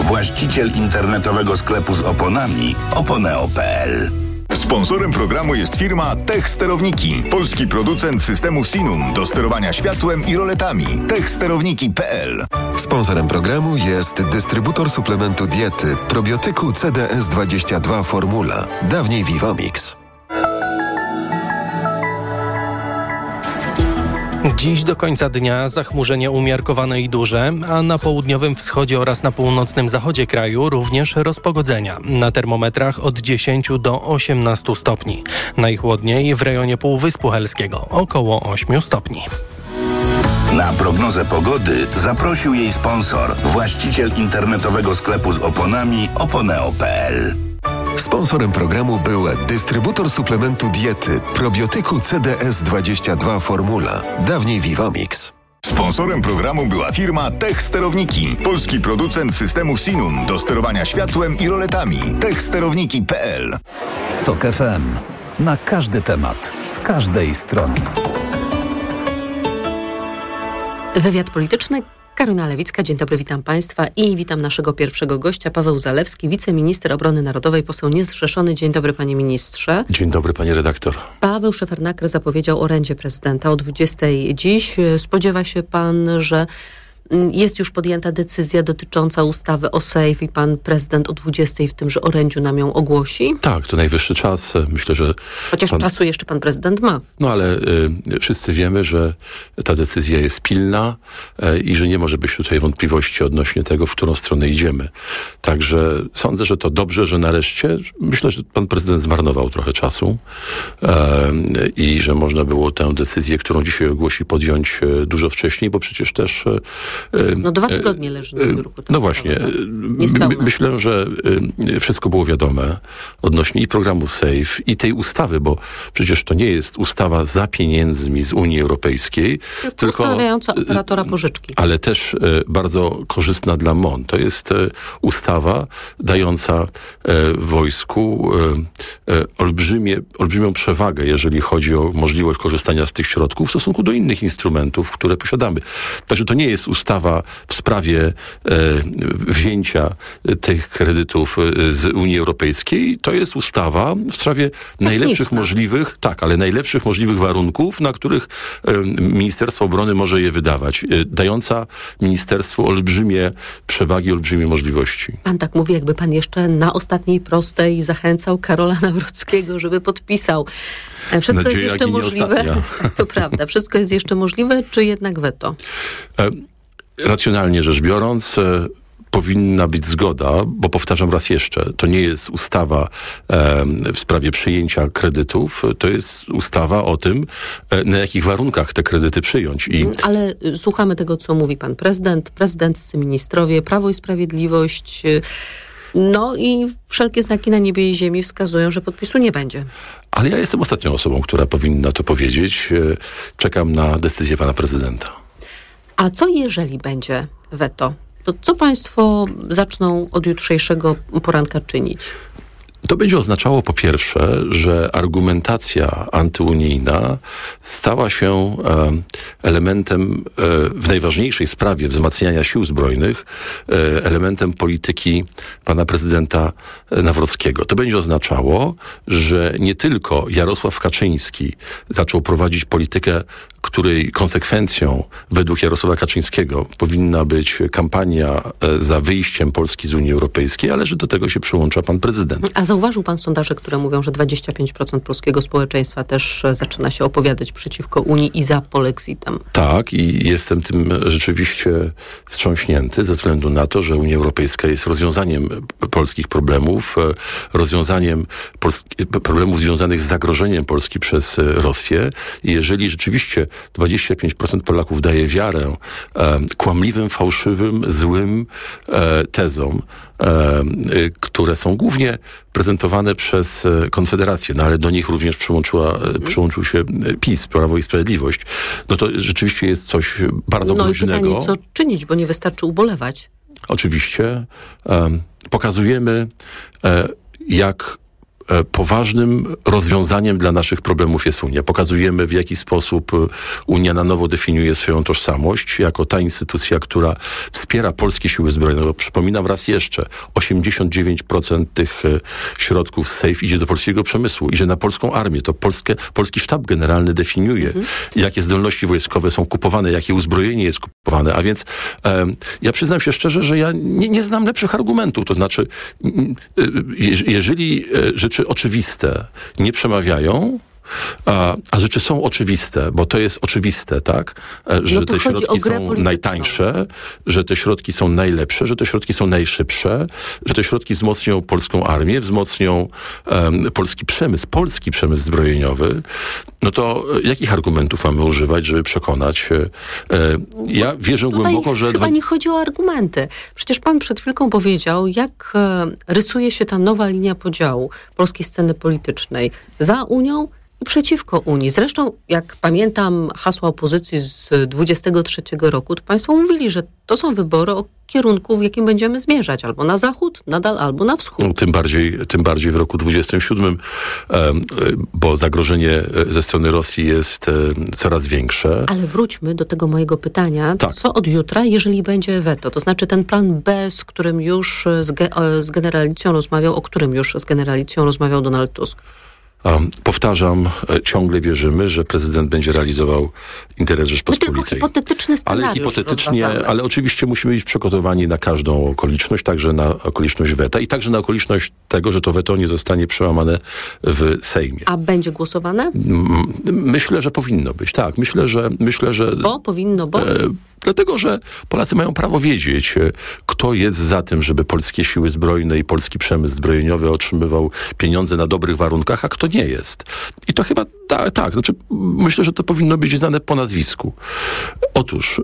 właściciel internetowego sklepu z oponami oponeo.pl. Sponsorem programu jest firma Tech Sterowniki, polski producent systemu Sinum do sterowania światłem i roletami. techsterowniki.pl. Sponsorem programu jest dystrybutor suplementu diety probiotyku CDS22 Formula, dawniej Vivomix. Dziś do końca dnia zachmurzenie umiarkowane i duże, a na południowym wschodzie oraz na północnym zachodzie kraju również rozpogodzenia. Na termometrach od 10 do 18 stopni. Najchłodniej w rejonie Półwyspu Helskiego, około 8 stopni. Na prognozę pogody zaprosił jej sponsor, właściciel internetowego sklepu z oponami oponeo.pl. Sponsorem programu był dystrybutor suplementu diety probiotyku CDS22 Formula, dawniej Vivomix. Sponsorem programu była firma Tech Sterowniki, polski producent systemu Sinum do sterowania światłem i roletami. techsterowniki.pl. TOK FM. Na każdy temat, z każdej strony. Wywiad polityczny. Karolina Lewicka, dzień dobry, witam Państwa i witam naszego pierwszego gościa, Paweł Zalewski, wiceminister obrony narodowej, poseł niezrzeszony. Dzień dobry, panie ministrze. Dzień dobry, pani redaktor. Paweł Szefernaker zapowiedział orędzie prezydenta o 20:00 dziś. Spodziewa się pan, że jest już podjęta decyzja dotycząca ustawy o SAFE i pan prezydent o 20:00 w tymże orędziu nam ją ogłosi? Tak, to najwyższy czas. Myślę, że... Chociaż czasu jeszcze pan prezydent ma. No ale wszyscy wiemy, że ta decyzja jest pilna i że nie może być tutaj wątpliwości odnośnie tego, w którą stronę idziemy. Także sądzę, że to dobrze, że nareszcie... Myślę, że pan prezydent zmarnował trochę czasu i że można było tę decyzję, którą dzisiaj ogłosi, podjąć dużo wcześniej, bo przecież też... No 2 tygodnie leży na biurku. No właśnie. Myślę, że wszystko było wiadome odnośnie i programu SAFE, i tej ustawy, bo przecież to nie jest ustawa za pieniędzmi z Unii Europejskiej, tylko ustanawiająca operatora pożyczki. Ale też bardzo korzystna dla MON. To jest ustawa dająca wojsku olbrzymią przewagę, jeżeli chodzi o możliwość korzystania z tych środków w stosunku do innych instrumentów, które posiadamy. Także to nie jest ustawa w sprawie wzięcia tych kredytów z Unii Europejskiej. To jest ustawa w sprawie najlepszych możliwych, ale najlepszych możliwych warunków, na których Ministerstwo Obrony może je wydawać, dająca ministerstwu olbrzymie przewagi, olbrzymie możliwości. Pan tak mówi, jakby pan jeszcze na ostatniej prostej zachęcał Karola Nawrockiego, żeby podpisał. Wszystko jest jeszcze możliwe. To prawda. Wszystko jest jeszcze możliwe, czy jednak weto? Racjonalnie rzecz biorąc, powinna być zgoda, bo powtarzam raz jeszcze, to nie jest ustawa w sprawie przyjęcia kredytów, to jest ustawa o tym, na jakich warunkach te kredyty przyjąć. Ale słuchamy tego, co mówi pan prezydent, prezydenccy ministrowie, Prawo i Sprawiedliwość. No i wszelkie znaki na niebie i ziemi wskazują, że podpisu nie będzie. Ale ja jestem ostatnią osobą, która powinna to powiedzieć. Czekam na decyzję pana prezydenta. A co jeżeli będzie weto? To co państwo zaczną od jutrzejszego poranka czynić? To będzie oznaczało po pierwsze, że argumentacja antyunijna stała się elementem w najważniejszej sprawie wzmacniania sił zbrojnych, elementem polityki pana prezydenta Nawrockiego. To będzie oznaczało, że nie tylko Jarosław Kaczyński zaczął prowadzić politykę, której konsekwencją według Jarosława Kaczyńskiego powinna być kampania za wyjściem Polski z Unii Europejskiej, ale że do tego się przyłącza pan prezydent. A zauważył pan sondaże, które mówią, że 25% polskiego społeczeństwa też zaczyna się opowiadać przeciwko Unii i za polexitem. Tak, i jestem tym rzeczywiście wstrząśnięty ze względu na to, że Unia Europejska jest rozwiązaniem polskich problemów, rozwiązaniem problemów związanych z zagrożeniem Polski przez Rosję. I jeżeli rzeczywiście 25% Polaków daje wiarę kłamliwym, fałszywym, złym tezom, które są głównie prezentowane przez Konfederację, no ale do nich również przyłączył się PiS, Prawo i Sprawiedliwość. No to rzeczywiście jest coś bardzo groźnego. No i pytanie, co czynić, bo nie wystarczy ubolewać. Oczywiście pokazujemy, jak poważnym rozwiązaniem dla naszych problemów jest Unia. Pokazujemy, w jaki sposób Unia na nowo definiuje swoją tożsamość jako ta instytucja, która wspiera polskie siły zbrojne. Bo przypominam raz jeszcze, 89% tych środków z SAFE idzie do polskiego przemysłu, idzie na polską armię. To polski sztab generalny definiuje, jakie zdolności wojskowe są kupowane, jakie uzbrojenie jest kupowane. A więc ja przyznam się szczerze, że ja nie znam lepszych argumentów. To znaczy, jeżeli rzeczy oczywiste nie przemawiają, a rzeczy są oczywiste, bo to jest oczywiste, tak? Że te środki są najtańsze, że te środki są najlepsze, że te środki są najszybsze, że te środki wzmocnią polską armię, wzmocnią polski przemysł zbrojeniowy, no to jakich argumentów mamy używać, żeby przekonać? Ja wierzę głęboko, że... Chyba nie chodzi o argumenty. Przecież pan przed chwilką powiedział, jak rysuje się ta nowa linia podziału polskiej sceny politycznej za Unią i przeciwko Unii. Zresztą, jak pamiętam hasła opozycji z 23 roku, to państwo mówili, że to są wybory o kierunku, w jakim będziemy zmierzać. Albo na zachód, nadal, albo na wschód. No, tym bardziej w roku 27, bo zagrożenie ze strony Rosji jest coraz większe. Ale wróćmy do tego mojego pytania. Tak. Co od jutra, jeżeli będzie weto? To znaczy ten plan B, z którym już z generałicją rozmawiał, o którym już z generałicją rozmawiał Donald Tusk. Powtarzam, ciągle wierzymy, że prezydent będzie realizował interes Rzeczpospolitej. My tylko hipotetyczny scenariusz ale oczywiście musimy być przygotowani na każdą okoliczność, także na okoliczność weta i także na okoliczność tego, że to weto nie zostanie przełamane w Sejmie. A będzie głosowane? Myślę, że powinno być. Tak, myślę, że... Bo? Powinno, bo? Dlatego, że Polacy mają prawo wiedzieć, kto jest za tym, żeby polskie siły zbrojne i polski przemysł zbrojeniowy otrzymywał pieniądze na dobrych warunkach, a kto nie jest. I to chyba tak. Znaczy, myślę, że to powinno być znane po nazwisku. Otóż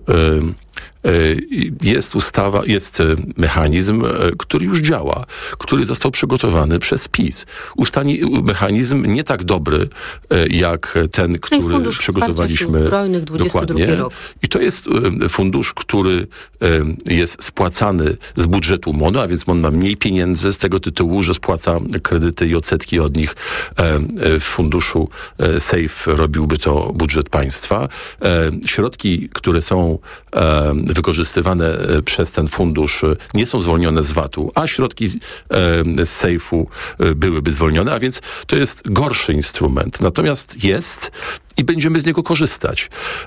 jest ustawa, jest mechanizm, który już działa, który został przygotowany przez PiS. Mechanizm nie tak dobry, jak ten, który przygotowaliśmy dokładnie. Rok. I to jest fundusz, który jest spłacany z budżetu MON-u, a więc MON ma mniej pieniędzy z tego tytułu, że spłaca kredyty i odsetki od nich. W funduszu SAFE robiłby to budżet państwa. Środki, które są wykorzystywane przez ten fundusz, nie są zwolnione z VAT-u, a środki z SAFE-u byłyby zwolnione, a więc to jest gorszy instrument. Natomiast jest i będziemy z niego korzystać.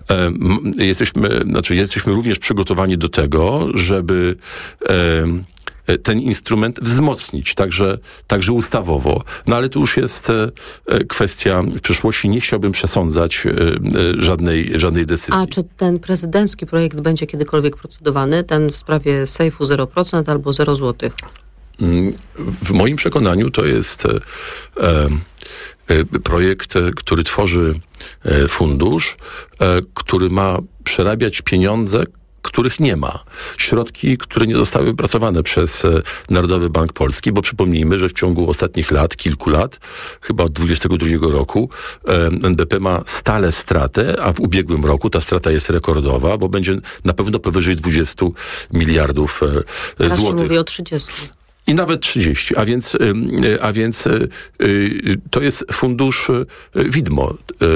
Jesteśmy również przygotowani do tego, żeby ten instrument wzmocnić, także ustawowo. No ale to już jest kwestia w przyszłości. Nie chciałbym przesądzać żadnej decyzji. A czy ten prezydencki projekt będzie kiedykolwiek procedowany? Ten w sprawie SAFE-u 0% albo 0 złotych? W moim przekonaniu to jest projekt, który tworzy fundusz, który ma przerabiać pieniądze, których nie ma. Środki, które nie zostały wypracowane przez Narodowy Bank Polski, bo przypomnijmy, że w ciągu ostatnich kilku lat, chyba od 2022 roku, NBP ma stale stratę, a w ubiegłym roku ta strata jest rekordowa, bo będzie na pewno powyżej 20 miliardów Teraz złotych. Teraz mówi o 30. I nawet 30, a więc to jest fundusz widmo.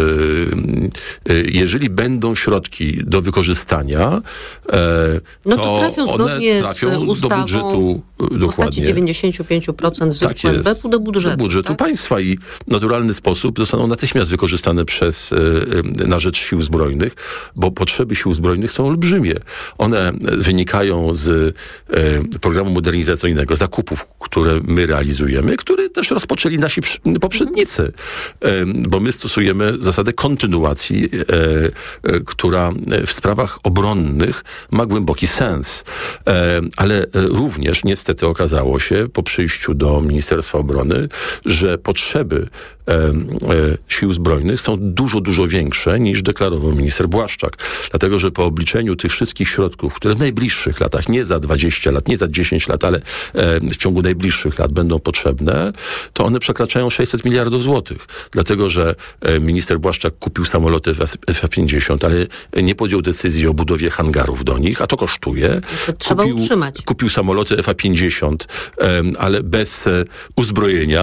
Jeżeli będą środki do wykorzystania, to trafią zgodnie z ustawą do budżetu w postaci 95% zysku NBP-u do budżetu. Tak? Państwa i w naturalny sposób zostaną natychmiast wykorzystane na rzecz sił zbrojnych, bo potrzeby sił zbrojnych są olbrzymie. One wynikają z programu modernizacyjnego, zakupów, które my realizujemy, który też rozpoczęli nasi poprzednicy, bo my stosujemy zasadę kontynuacji, która w sprawach obronnych ma głęboki sens. Ale również niestety okazało się po przyjściu do Ministerstwa Obrony, że potrzeby sił zbrojnych są dużo, dużo większe niż deklarował minister Błaszczak. Dlatego, że po obliczeniu tych wszystkich środków, które w najbliższych latach, nie za 20 lat, nie za 10 lat, ale w ciągu najbliższych lat będą potrzebne, to one przekraczają 600 miliardów złotych. Dlatego, że minister Błaszczak kupił samoloty F-50, ale nie podjął decyzji o budowie hangarów do nich, a to kosztuje. To trzeba utrzymać. Kupił samoloty F-50, ale bez uzbrojenia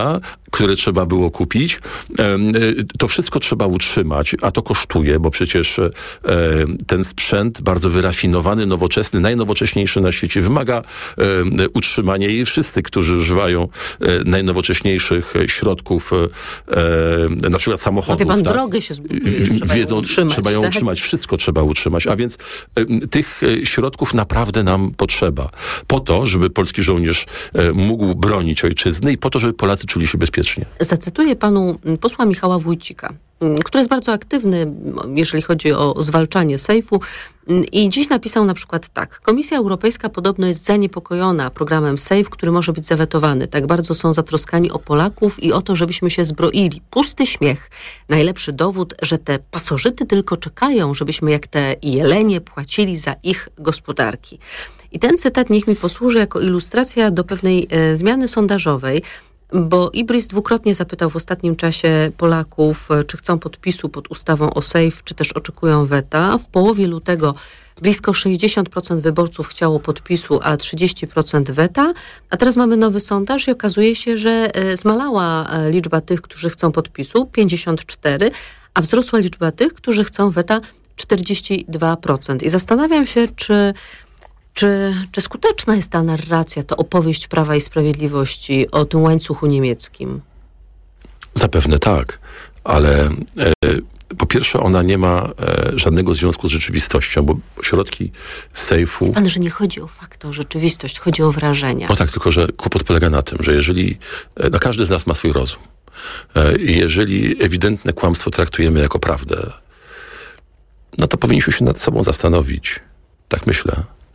które trzeba było kupić. To wszystko trzeba utrzymać, a to kosztuje, bo przecież ten sprzęt bardzo wyrafinowany, nowoczesny, najnowocześniejszy na świecie wymaga utrzymania i wszyscy, którzy używają najnowocześniejszych środków, na przykład samochodów. Pan drogę się zbuduje, wiedzą, trzeba ją utrzymać, wszystko trzeba utrzymać, a więc tych środków naprawdę nam potrzeba. Po to, żeby polski żołnierz mógł bronić ojczyzny i po to, żeby Polacy czuli się bezpiecznie. Zacytuję panu posła Michała Wójcika, który jest bardzo aktywny, jeżeli chodzi o zwalczanie sejfu. I dziś napisał na przykład tak. Komisja Europejska podobno jest zaniepokojona programem SAFE, który może być zawetowany. Tak bardzo są zatroskani o Polaków i o to, żebyśmy się zbroili. Pusty śmiech. Najlepszy dowód, że te pasożyty tylko czekają, żebyśmy jak te jelenie płacili za ich gospodarki. I ten cytat niech mi posłuży jako ilustracja do pewnej zmiany sondażowej, bo Ibris dwukrotnie zapytał w ostatnim czasie Polaków, czy chcą podpisu pod ustawą o SAFE, czy też oczekują weta. W połowie lutego blisko 60% wyborców chciało podpisu, a 30% weta. A teraz mamy nowy sondaż i okazuje się, że zmalała liczba tych, którzy chcą podpisu, 54%, a wzrosła liczba tych, którzy chcą weta, 42%. I zastanawiam się, czy skuteczna jest ta narracja, ta opowieść Prawa i Sprawiedliwości o tym łańcuchu niemieckim? Zapewne tak, ale po pierwsze ona nie ma żadnego związku z rzeczywistością, bo środki z sejfu... Pan, że nie chodzi o fakty, o rzeczywistość, chodzi o wrażenia. No tak, tylko że kłopot polega na tym, że jeżeli... No każdy z nas ma swój rozum. I jeżeli ewidentne kłamstwo traktujemy jako prawdę, no to powinniśmy się nad sobą zastanowić. Tak myślę.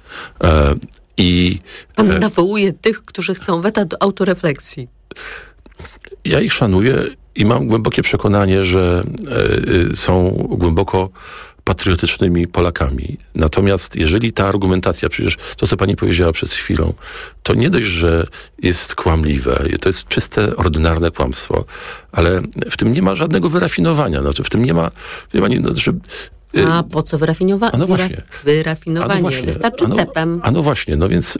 Pan nawołuje tych, którzy chcą weta, do autorefleksji. Ja ich szanuję i mam głębokie przekonanie, że są głęboko patriotycznymi Polakami. Natomiast jeżeli ta argumentacja, przecież to, co pani powiedziała przed chwilą, to nie dość, że jest kłamliwe, to jest czyste, ordynarne kłamstwo, ale w tym nie ma żadnego wyrafinowania. Znaczy, w tym nie ma, wie pani, a po co wyrafinowanie? No właśnie. Wystarczy cepem. No właśnie, no więc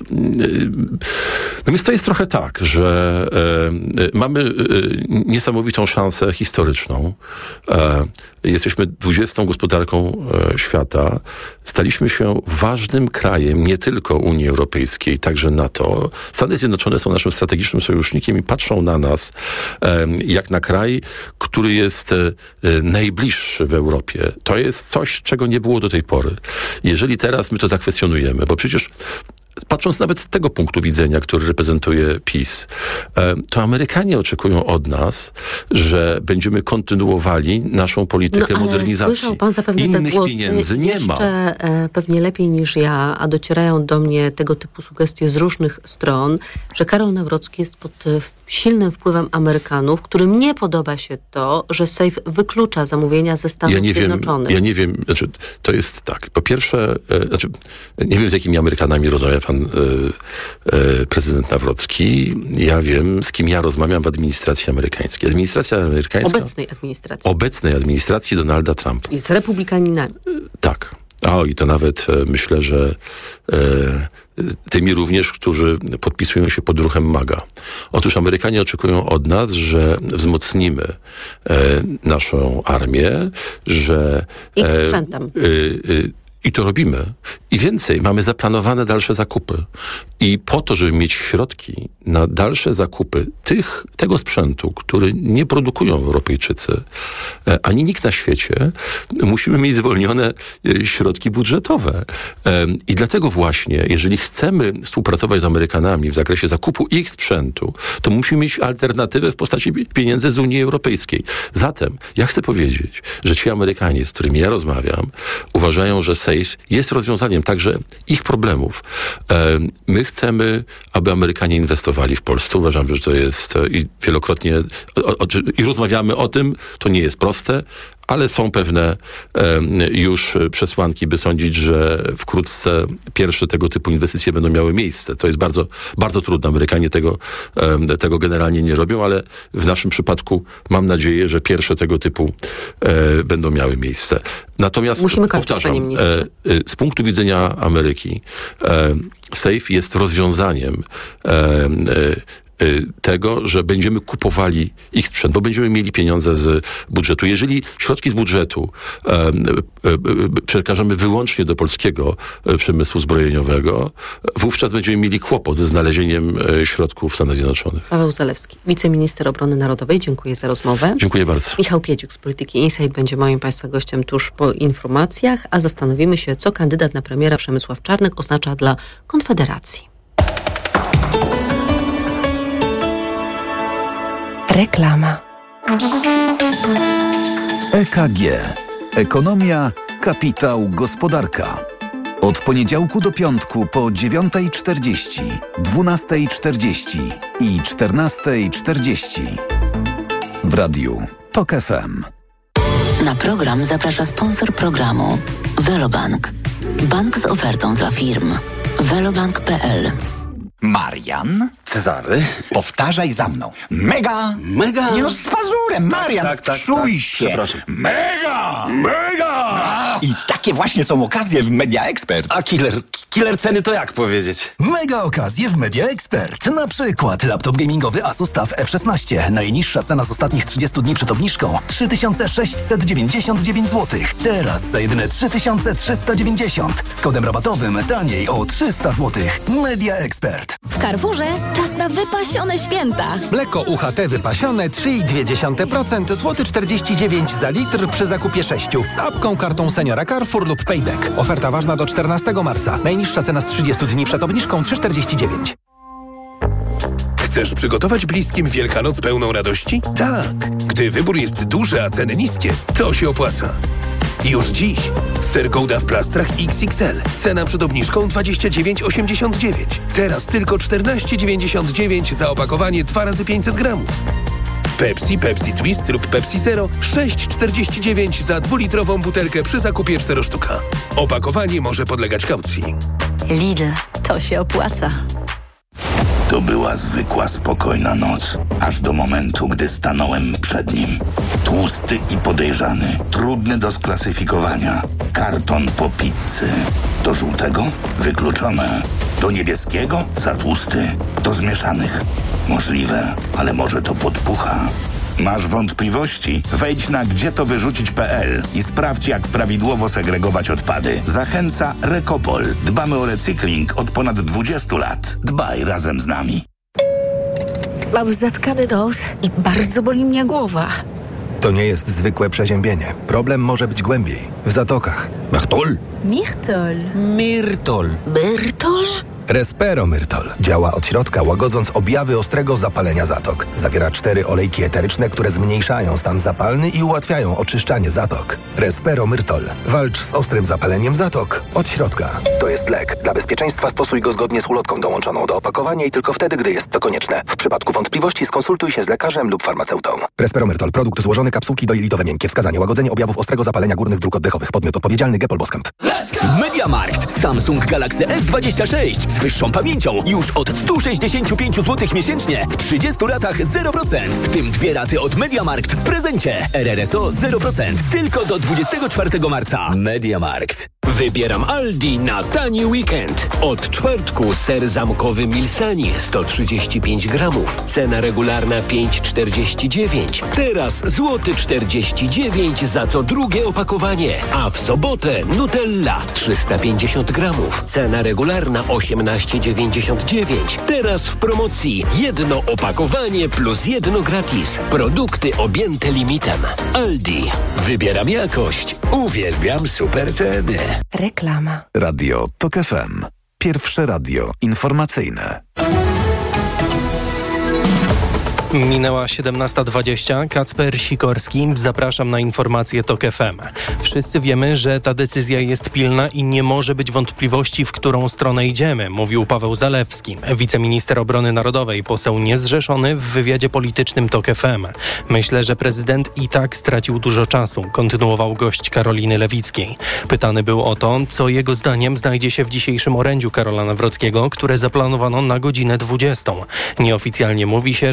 to jest trochę tak, że mamy niesamowitą szansę historyczną. Jesteśmy 20. gospodarką świata. Staliśmy się ważnym krajem nie tylko Unii Europejskiej, także NATO. Stany Zjednoczone są naszym strategicznym sojusznikiem i patrzą na nas jak na kraj, który jest najbliższy w Europie. To jest coś, czego nie było do tej pory. Jeżeli teraz my to zakwestionujemy, bo przecież patrząc nawet z tego punktu widzenia, który reprezentuje PiS, to Amerykanie oczekują od nas, że będziemy kontynuowali naszą politykę modernizacji. Słyszał pan zapewne te głosy pieniędzy nie ma. Pewnie lepiej niż ja, a docierają do mnie tego typu sugestie z różnych stron, że Karol Nawrocki jest pod silnym wpływem Amerykanów, którym nie podoba się to, że SAFE wyklucza zamówienia ze Stanów Zjednoczonych. Ja nie wiem, to jest tak. Po pierwsze, nie wiem, z jakimi Amerykanami rozmawia pan prezydent Nawrocki. Ja wiem, z kim ja rozmawiam w administracji amerykańskiej. Administracja amerykańska... Obecnej administracji Donalda Trumpa. I z republikaninami. Tak. I to nawet myślę, że tymi również, którzy podpisują się pod ruchem MAGA. Otóż Amerykanie oczekują od nas, że wzmocnimy naszą armię, że... I sprzętem. I to robimy. I więcej, mamy zaplanowane dalsze zakupy. I po to, żeby mieć środki na dalsze zakupy tego sprzętu, który nie produkują Europejczycy, ani nikt na świecie, musimy mieć zwolnione środki budżetowe. I dlatego właśnie, jeżeli chcemy współpracować z Amerykanami w zakresie zakupu ich sprzętu, to musimy mieć alternatywę w postaci pieniędzy z Unii Europejskiej. Zatem, ja chcę powiedzieć, że ci Amerykanie, z którymi ja rozmawiam, uważają, że SAFE jest rozwiązaniem także ich problemów. My chcemy, aby Amerykanie inwestowali w Polsce. Uważam, że to jest i wielokrotnie i rozmawiamy o tym. To nie jest proste, ale są pewne już przesłanki, by sądzić, że wkrótce pierwsze tego typu inwestycje będą miały miejsce. To jest bardzo, bardzo trudne. Amerykanie tego generalnie nie robią, ale w naszym przypadku mam nadzieję, że pierwsze tego typu będą miały miejsce. Natomiast musimy kończyć, panie ministrze. Z punktu widzenia Ameryki SAFE jest rozwiązaniem tego, że będziemy kupowali ich sprzęt, bo będziemy mieli pieniądze z budżetu. Jeżeli środki z budżetu przekażemy wyłącznie do polskiego przemysłu zbrojeniowego, wówczas będziemy mieli kłopot ze znalezieniem środków w Stanach Zjednoczonych. Paweł Zalewski, wiceminister obrony narodowej. Dziękuję za rozmowę. Dziękuję bardzo. Michał Piedziuk z Polityki Insight będzie moim Państwa gościem tuż po informacjach, a zastanowimy się, co kandydat na premiera Przemysław Czarnek oznacza dla Konfederacji. Reklama. EKG. Ekonomia, kapitał, gospodarka. Od poniedziałku do piątku po 9:40, 12:40 i 14:40. W radiu TOK FM. Na program zaprasza sponsor programu Velobank. Bank z ofertą dla firm. Velobank.pl. Marian? Cezary? Powtarzaj za mną. Mega! Mega! Nie no, z pazurem, Marian! Czuj się! Przepraszam. Mega! Mega! I takie właśnie są okazje w Media Expert. A killer ceny to jak powiedzieć? Mega okazje w Media Expert. Na przykład laptop gamingowy Asus TUF F16. Najniższa cena z ostatnich 30 dni przed obniżką 3699 zł. Teraz za jedyne 3390. Z kodem rabatowym taniej o 300 zł. Media Expert. W Carrefourze czas na wypasione święta. Mleko UHT wypasione 3,2%, złoty 49 za litr przy zakupie 6. Z apką, kartą seniora Carrefour lub Payback. Oferta ważna do 14 marca. Najniższa cena z 30 dni przed obniżką 3,49. Chcesz przygotować bliskim Wielkanoc pełną radości? Tak. Gdy wybór jest duży, a ceny niskie, to się opłaca. Już dziś ser Gouda w plastrach XXL. Cena przed obniżką 29,89. Teraz tylko 14,99 za opakowanie 2 razy 500 gramów. Pepsi, Pepsi Twist lub Pepsi Zero 6,49 za 2-litrową butelkę przy zakupie 4 sztuka. Opakowanie może podlegać kaucji. Lidl, to się opłaca. To była zwykła, spokojna noc, aż do momentu, gdy stanąłem przed nim. Tłusty i podejrzany, trudny do sklasyfikowania. Karton po pizzy. Do żółtego? Wykluczone. Do niebieskiego? Za tłusty. Do zmieszanych? Możliwe, ale może to podpucha. Masz wątpliwości? Wejdź na gdzietowyrzucić.pl i sprawdź, jak prawidłowo segregować odpady. Zachęca Recopol. Dbamy o recykling od ponad 20 lat. Dbaj razem z nami. Mam zatkany nos i bardzo boli mnie głowa. To nie jest zwykłe przeziębienie. Problem może być głębiej, w zatokach. Machtol? Mirtol. Myrtol. Myrtol? Resperomyrtol działa od środka, łagodząc objawy ostrego zapalenia zatok. Zawiera 4 olejki eteryczne, które zmniejszają stan zapalny i ułatwiają oczyszczanie zatok. Resperomyrtol. Walcz z ostrym zapaleniem zatok od środka. To jest lek. Dla bezpieczeństwa stosuj go zgodnie z ulotką dołączoną do opakowania i tylko wtedy, gdy jest to konieczne. W przypadku wątpliwości skonsultuj się z lekarzem lub farmaceutą. Resperomyrtol. Produkt złożony, kapsułki dojelitowe miękkie. Wskazanie: łagodzenie objawów ostrego zapalenia górnych dróg oddechowych. Podmiot odpowiedzialny: Gepol Boskamp. MediaMarkt. Samsung Galaxy S26 z wyższą pamięcią już od 165 zł miesięcznie w 30 latach 0%. W tym 2 raty od MediaMarkt w prezencie. RRSO 0%. Tylko do 24 marca. MediaMarkt. Wybieram Aldi na tani weekend. Od czwartku ser zamkowy Milsani 135 gramów. Cena regularna 5,49. Teraz złoty 49 za co drugie opakowanie. A w sobotę Nutella 350 gramów. Cena regularna 18,99. Teraz w promocji jedno opakowanie plus jedno gratis. Produkty objęte limitem. Aldi. Wybieram jakość. Uwielbiam super ceny. Reklama. Radio TOK FM. Pierwsze radio informacyjne. Minęła 17:20. Kacper Sikorski. Zapraszam na informacje TOK FM. Wszyscy wiemy, że ta decyzja jest pilna i nie może być wątpliwości, w którą stronę idziemy, mówił Paweł Zalewski, wiceminister obrony narodowej, poseł niezrzeszony w wywiadzie politycznym TOK FM. Myślę, że prezydent i tak stracił dużo czasu, kontynuował gość Karoliny Lewickiej. Pytany był o to, co jego zdaniem znajdzie się w dzisiejszym orędziu Karola Nawrockiego, które zaplanowano na godzinę 20. Nieoficjalnie mówi się, że prezydent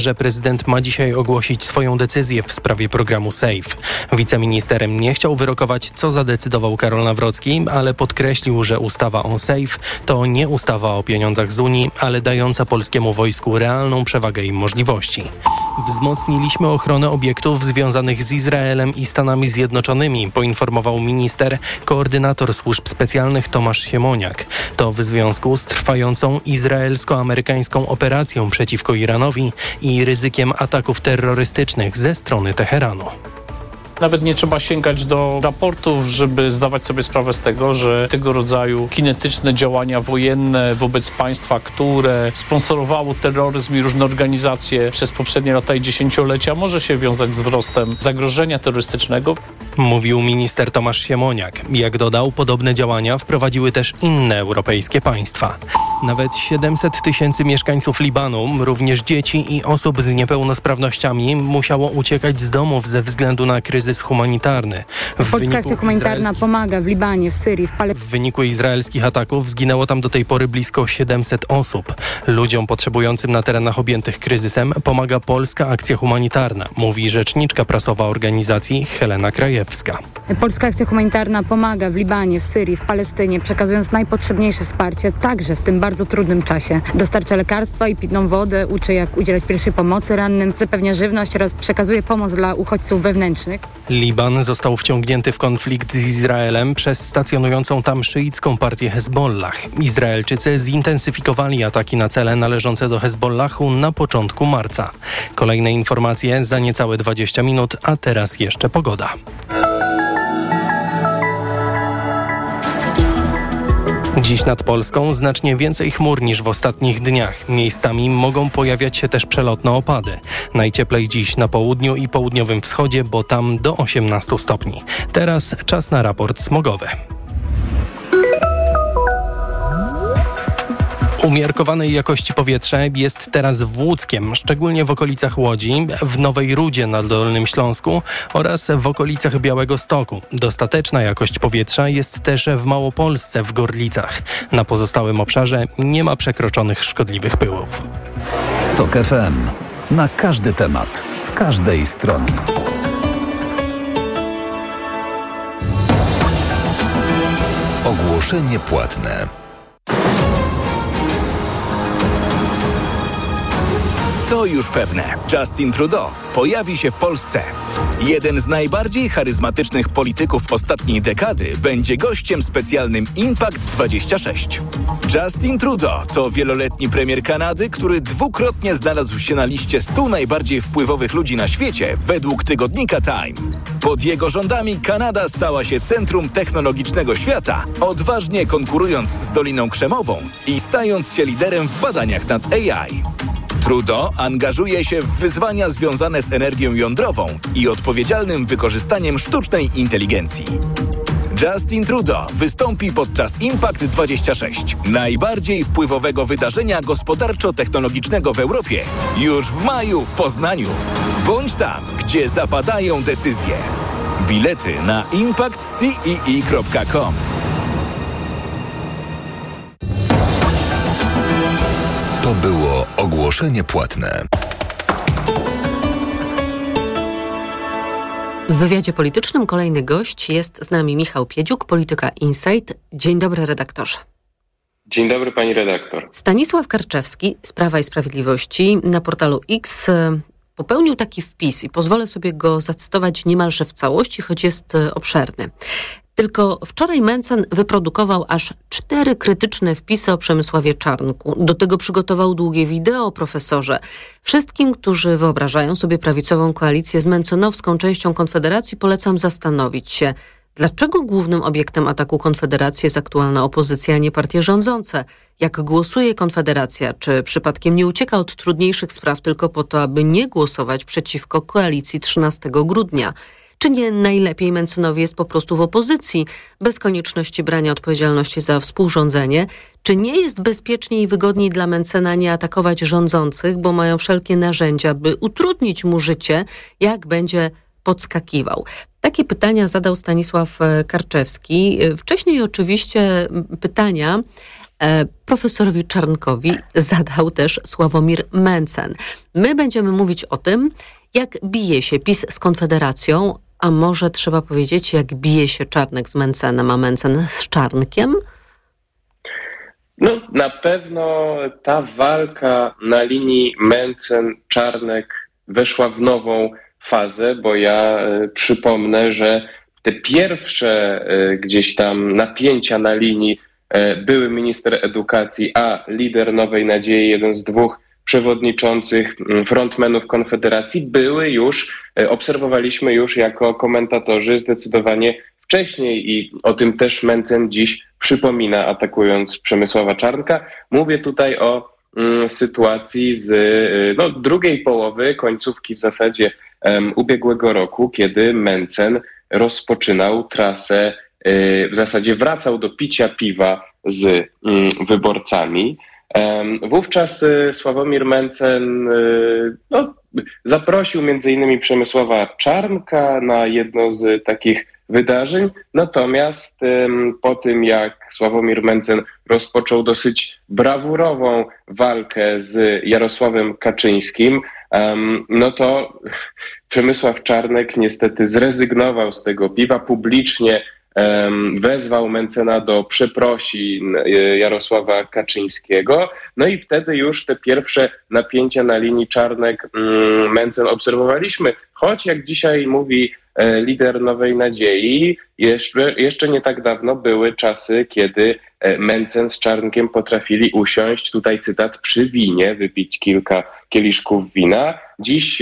prezydent ma dzisiaj ogłosić swoją decyzję w sprawie programu SAFE. Wiceminister nie chciał wyrokować, co zadecydował Karol Nawrocki, ale podkreślił, że ustawa o SAFE to nie ustawa o pieniądzach z Unii, ale dająca polskiemu wojsku realną przewagę i możliwości. Wzmocniliśmy ochronę obiektów związanych z Izraelem i Stanami Zjednoczonymi, poinformował minister, koordynator służb specjalnych Tomasz Siemoniak. To w związku z trwającą izraelsko-amerykańską operacją przeciwko Iranowi i ryzykiem ataków terrorystycznych ze strony Teheranu. Nawet nie trzeba sięgać do raportów, żeby zdawać sobie sprawę z tego, że tego rodzaju kinetyczne działania wojenne wobec państwa, które sponsorowało terroryzm i różne organizacje przez poprzednie lata i dziesięciolecia, może się wiązać z wzrostem zagrożenia terrorystycznego. Mówił minister Tomasz Siemoniak. Jak dodał, podobne działania wprowadziły też inne europejskie państwa. Nawet 700 000 mieszkańców Libanu, również dzieci i osób z niepełnosprawnościami, musiało uciekać z domów ze względu na kryzys humanitarny. Polska akcja humanitarna pomaga w Libanie, w Syrii, w wyniku izraelskich ataków zginęło tam do tej pory blisko 700 osób. Ludziom potrzebującym na terenach objętych kryzysem pomaga Polska Akcja Humanitarna, mówi rzeczniczka prasowa organizacji Helena Krajewska. Polska akcja humanitarna pomaga w Libanie, w Syrii, w Palestynie, przekazując najpotrzebniejsze wsparcie, także w tym bardzo trudnym czasie. Dostarcza lekarstwa i pitną wodę, uczy jak udzielać pierwszej pomocy rannym, zapewnia żywność oraz przekazuje pomoc dla uchodźców wewnętrznych. Liban został wciągnięty w konflikt z Izraelem przez stacjonującą tam szyicką partię Hezbollah. Izraelczycy zintensyfikowali ataki na cele należące do Hezbollahu na początku marca. Kolejne informacje za niecałe 20 minut, a teraz jeszcze pogoda. Dziś nad Polską znacznie więcej chmur niż w ostatnich dniach. Miejscami mogą pojawiać się też przelotne opady. Najcieplej dziś na południu i południowym wschodzie, bo tam do 18 stopni. Teraz czas na raport smogowy. Umiarkowanej jakości powietrze jest teraz w Łódzkiem, szczególnie w okolicach Łodzi, w Nowej Rudzie na Dolnym Śląsku oraz w okolicach Białegostoku. Dostateczna jakość powietrza jest też w Małopolsce, w Gorlicach. Na pozostałym obszarze nie ma przekroczonych szkodliwych pyłów. TOK FM. Na każdy temat, z każdej strony. Ogłoszenie płatne. To już pewne. Justin Trudeau pojawi się w Polsce. Jeden z najbardziej charyzmatycznych polityków ostatniej dekady będzie gościem specjalnym Impact 26. Justin Trudeau to wieloletni premier Kanady, który dwukrotnie znalazł się na liście 100 najbardziej wpływowych ludzi na świecie według tygodnika Time. Pod jego rządami Kanada stała się centrum technologicznego świata, odważnie konkurując z Doliną Krzemową i stając się liderem w badaniach nad AI. Trudeau angażuje się w wyzwania związane z energią jądrową i odpowiedzialnym wykorzystaniem sztucznej inteligencji. Justin Trudeau wystąpi podczas Impact 26, najbardziej wpływowego wydarzenia gospodarczo-technologicznego w Europie, już w maju w Poznaniu. Bądź tam, gdzie zapadają decyzje. Bilety na impactcee.com. To było ogłoszenie płatne. W wywiadzie politycznym kolejny gość jest z nami Michał Piedziuk, Polityka Insight. Dzień dobry, redaktorze. Dzień dobry, pani redaktor. Stanisław Karczewski z Prawa i Sprawiedliwości na portalu X popełnił taki wpis i pozwolę sobie go zacytować niemalże w całości, choć jest obszerny. Tylko wczoraj Mencen wyprodukował aż 4 krytyczne wpisy o Przemysławie Czarnku. Do tego przygotował długie wideo o profesorze. Wszystkim, którzy wyobrażają sobie prawicową koalicję z mencenowską częścią Konfederacji, polecam zastanowić się, dlaczego głównym obiektem ataku Konfederacji jest aktualna opozycja, a nie partie rządzące. Jak głosuje Konfederacja? Czy przypadkiem nie ucieka od trudniejszych spraw tylko po to, aby nie głosować przeciwko koalicji 13 grudnia? Czy nie najlepiej Mencynowi jest po prostu w opozycji, bez konieczności brania odpowiedzialności za współrządzenie? Czy nie jest bezpieczniej i wygodniej dla Mencena nie atakować rządzących, bo mają wszelkie narzędzia, by utrudnić mu życie, jak będzie podskakiwał? Takie pytania zadał Stanisław Karczewski. Wcześniej oczywiście pytania profesorowi Czarnkowi zadał też Sławomir Mencen. My będziemy mówić o tym, jak bije się PiS z Konfederacją, a może trzeba powiedzieć, jak bije się Czarnek z Mencenem, a Mencen z Czarnkiem? No, na pewno ta walka na linii Mencen-Czarnek weszła w nową fazę, bo ja przypomnę, że te pierwsze gdzieś tam napięcia na linii były minister edukacji, a lider Nowej Nadziei, jeden z dwóch przewodniczących frontmenów Konfederacji, obserwowaliśmy już jako komentatorzy zdecydowanie wcześniej i o tym też Mencen dziś przypomina, atakując Przemysława Czarnka. Mówię tutaj o sytuacji z drugiej połowy, końcówki w zasadzie ubiegłego roku, kiedy Mencen rozpoczynał trasę, w zasadzie wracał do picia piwa z wyborcami. Wówczas Sławomir Mencen zaprosił m.in. Przemysława Czarnka na jedno z takich wydarzeń, natomiast po tym, jak Sławomir Mencen rozpoczął dosyć brawurową walkę z Jarosławem Kaczyńskim, to Przemysław Czarnek niestety zrezygnował z tego piwa, publicznie wezwał Mencena do przeprosin Jarosława Kaczyńskiego. No i wtedy już te pierwsze napięcia na linii Czarnek-Mencen obserwowaliśmy, choć jak dzisiaj mówi lider Nowej Nadziei, jeszcze nie tak dawno były czasy, kiedy Mencen z Czarnkiem potrafili usiąść, tutaj cytat, przy winie, wypić kilka kieliszków wina. Dziś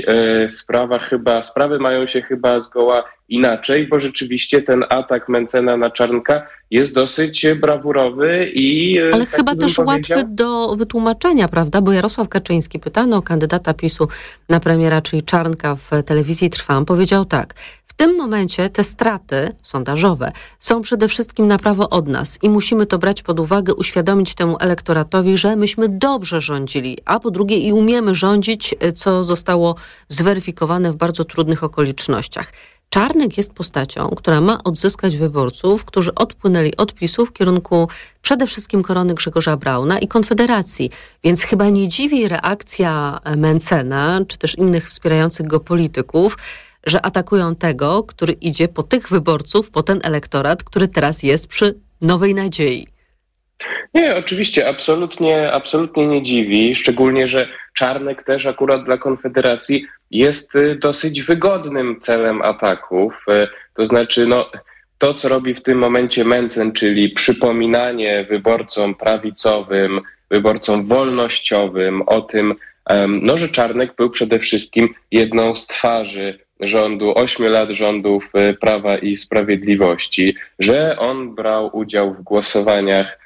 sprawy mają się chyba zgoła inaczej, bo rzeczywiście ten atak Mencena na Czarnka jest dosyć brawurowy i... Ale chyba też łatwy do wytłumaczenia, prawda? Bo Jarosław Kaczyński, pytany o kandydata PiS-u na premiera, czyli Czarnka w telewizji Trwam, powiedział tak: w tym momencie te straty sondażowe są przede wszystkim na prawo od nas i musimy to brać pod uwagę, uświadomić temu elektoratowi, że myśmy dobrze rządzili, a po drugie i umiemy rządzić, co zostało zweryfikowane w bardzo trudnych okolicznościach. Czarnek jest postacią, która ma odzyskać wyborców, którzy odpłynęli od PiS-u w kierunku przede wszystkim korony Grzegorza Brauna i Konfederacji. Więc chyba nie dziwi reakcja Mencena, czy też innych wspierających go polityków, że atakują tego, który idzie po tych wyborców, po ten elektorat, który teraz jest przy Nowej Nadziei. Nie, oczywiście, absolutnie nie dziwi, szczególnie, że Czarnek też akurat dla Konfederacji jest dosyć wygodnym celem ataków. To znaczy, to co robi w tym momencie Mencen, czyli przypominanie wyborcom prawicowym, wyborcom wolnościowym o tym, że Czarnek był przede wszystkim jedną z twarzy rządu, 8 lat rządów Prawa i Sprawiedliwości, że on brał udział w głosowaniach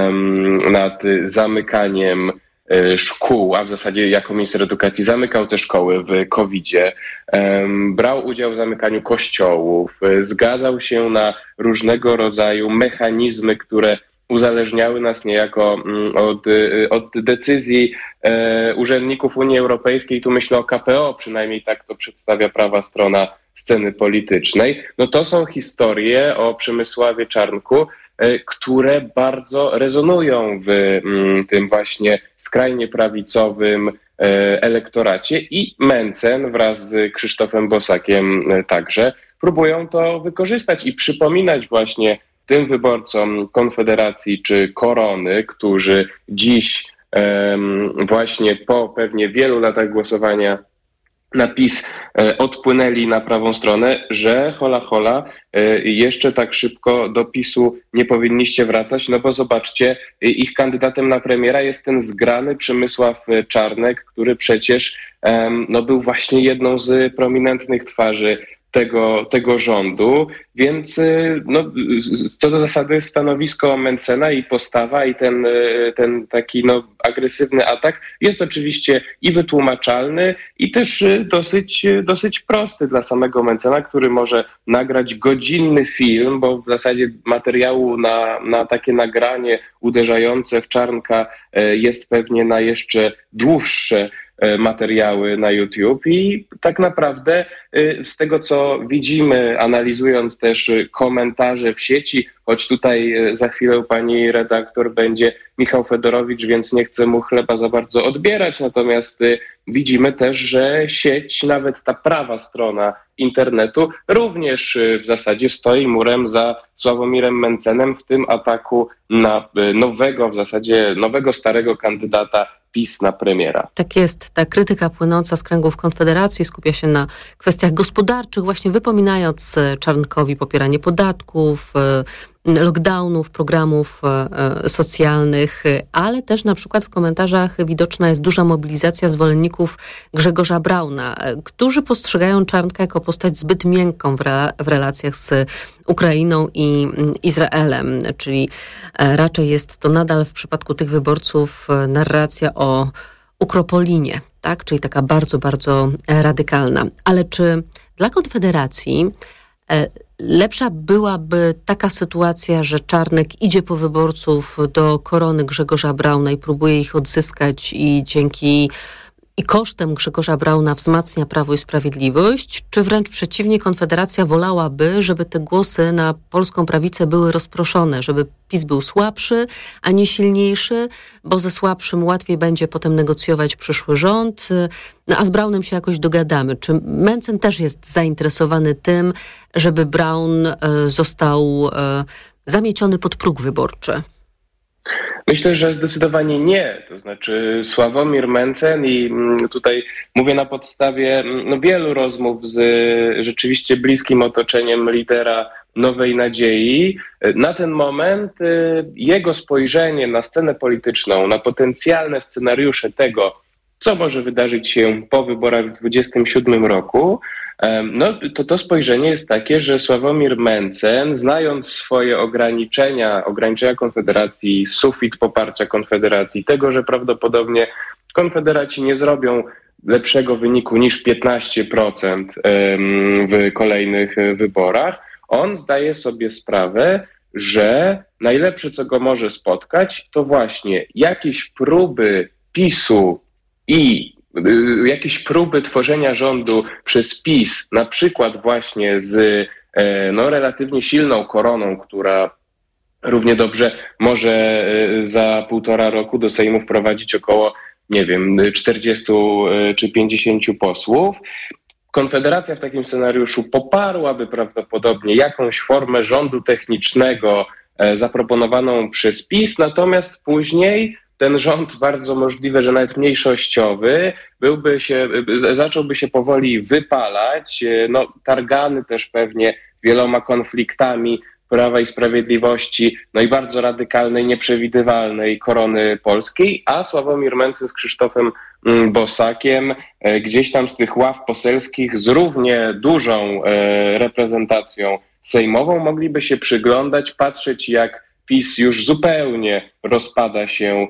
nad zamykaniem szkół, a w zasadzie jako minister edukacji zamykał te szkoły w COVID-zie, brał udział w zamykaniu kościołów, zgadzał się na różnego rodzaju mechanizmy, które uzależniały nas niejako od decyzji urzędników Unii Europejskiej. Tu myślę o KPO, przynajmniej tak to przedstawia prawa strona sceny politycznej. To są historie o Przemysławie Czarnku, które bardzo rezonują w tym właśnie skrajnie prawicowym elektoracie i Mencen wraz z Krzysztofem Bosakiem także próbują to wykorzystać i przypominać właśnie tym wyborcom Konfederacji czy Korony, którzy dziś właśnie po pewnie wielu latach głosowania na PiS odpłynęli na prawą stronę, że hola, jeszcze tak szybko do PiS-u nie powinniście wracać, bo zobaczcie, ich kandydatem na premiera jest ten zgrany Przemysław Czarnek, który przecież był właśnie jedną z prominentnych twarzy tego rządu, więc co do zasady stanowisko Mencena i postawa i ten taki agresywny atak jest oczywiście i wytłumaczalny i też dosyć prosty dla samego Mencena, który może nagrać godzinny film, bo w zasadzie materiału na takie nagranie uderzające w Czarnka jest pewnie na jeszcze dłuższe materiały na YouTube i tak naprawdę z tego, co widzimy, analizując też komentarze w sieci, choć tutaj za chwilę pani redaktor będzie Michał Fedorowicz, więc nie chcę mu chleba za bardzo odbierać, natomiast widzimy też, że sieć, nawet ta prawa strona internetu również w zasadzie stoi murem za Sławomirem Mencenem w tym ataku na nowego, starego kandydata PiS na premiera. Tak jest. Ta krytyka płynąca z kręgów Konfederacji skupia się na kwestiach gospodarczych, właśnie wypominając Czarnkowi popieranie podatków, lockdownów, programów socjalnych, ale też na przykład w komentarzach widoczna jest duża mobilizacja zwolenników Grzegorza Brauna, którzy postrzegają Czarnka jako postać zbyt miękką w relacjach z Ukrainą i Izraelem, czyli raczej jest to nadal w przypadku tych wyborców narracja o Ukropolinie, tak? Czyli taka bardzo, bardzo radykalna. Ale czy dla Konfederacji lepsza byłaby taka sytuacja, że Czarnek idzie po wyborców do korony Grzegorza Brauna i próbuje ich odzyskać i kosztem Grzegorza Brauna wzmacnia Prawo i Sprawiedliwość, czy wręcz przeciwnie, Konfederacja wolałaby, żeby te głosy na polską prawicę były rozproszone, żeby PiS był słabszy, a nie silniejszy, bo ze słabszym łatwiej będzie potem negocjować przyszły rząd, a z Braunem się jakoś dogadamy. Czy Mencen też jest zainteresowany tym, żeby Braun został zamieciony pod próg wyborczy? Myślę, że zdecydowanie nie. To znaczy Sławomir Mencen i tutaj mówię na podstawie wielu rozmów z rzeczywiście bliskim otoczeniem lidera Nowej Nadziei. Na ten moment jego spojrzenie na scenę polityczną, na potencjalne scenariusze tego, co może wydarzyć się po wyborach w 2027 roku, to spojrzenie jest takie, że Sławomir Mencen, znając swoje ograniczenia Konfederacji, sufit poparcia Konfederacji, tego, że prawdopodobnie Konfederaci nie zrobią lepszego wyniku niż 15% w kolejnych wyborach, on zdaje sobie sprawę, że najlepsze, co go może spotkać, to właśnie jakieś próby PiS-u i jakieś próby tworzenia rządu przez PiS, na przykład właśnie z relatywnie silną koroną, która równie dobrze może za 1,5 roku do Sejmu wprowadzić około, 40 czy 50 posłów. Konfederacja w takim scenariuszu poparłaby prawdopodobnie jakąś formę rządu technicznego zaproponowaną przez PiS, natomiast później ten rząd, bardzo możliwe, że nawet mniejszościowy, zacząłby się powoli wypalać, targany też pewnie wieloma konfliktami Prawa i Sprawiedliwości, i bardzo radykalnej, nieprzewidywalnej korony polskiej, a Sławomir Mencen z Krzysztofem Bosakiem gdzieś tam z tych ław poselskich z równie dużą reprezentacją sejmową mogliby się przyglądać, patrzeć, jak PiS już zupełnie rozpada się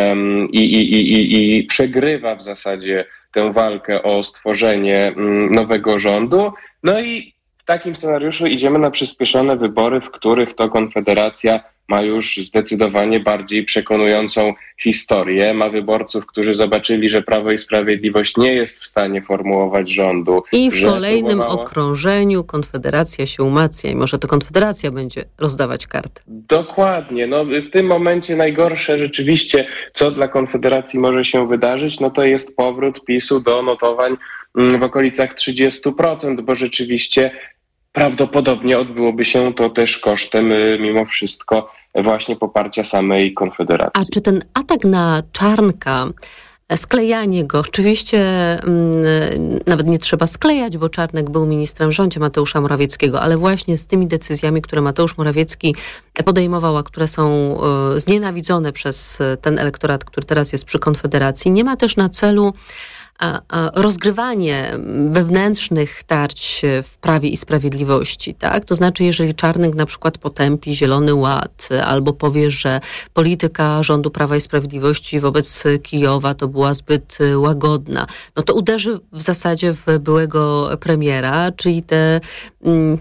i przegrywa w zasadzie tę walkę o stworzenie nowego rządu. I w takim scenariuszu idziemy na przyspieszone wybory, w których to Konfederacja ma już zdecydowanie bardziej przekonującą historię. Ma wyborców, którzy zobaczyli, że Prawo i Sprawiedliwość nie jest w stanie formułować rządu. I w kolejnym okrążeniu Konfederacja się umacnia i może to Konfederacja będzie rozdawać karty. Dokładnie. W tym momencie najgorsze rzeczywiście, co dla Konfederacji może się wydarzyć, to jest powrót PiS-u do notowań w okolicach 30%, bo rzeczywiście prawdopodobnie odbyłoby się to też kosztem mimo wszystko właśnie poparcia samej Konfederacji. A czy ten atak na Czarnka, sklejanie go, oczywiście nawet nie trzeba sklejać, bo Czarnek był ministrem w rządzie Mateusza Morawieckiego, ale właśnie z tymi decyzjami, które Mateusz Morawiecki podejmował, a które są znienawidzone przez ten elektorat, który teraz jest przy Konfederacji, nie ma też na celu rozgrywanie wewnętrznych tarć w Prawie i Sprawiedliwości, tak? To znaczy, jeżeli Czarnek na przykład potępi Zielony Ład albo powie, że polityka rządu Prawa i Sprawiedliwości wobec Kijowa to była zbyt łagodna, to uderzy w zasadzie w byłego premiera, czyli te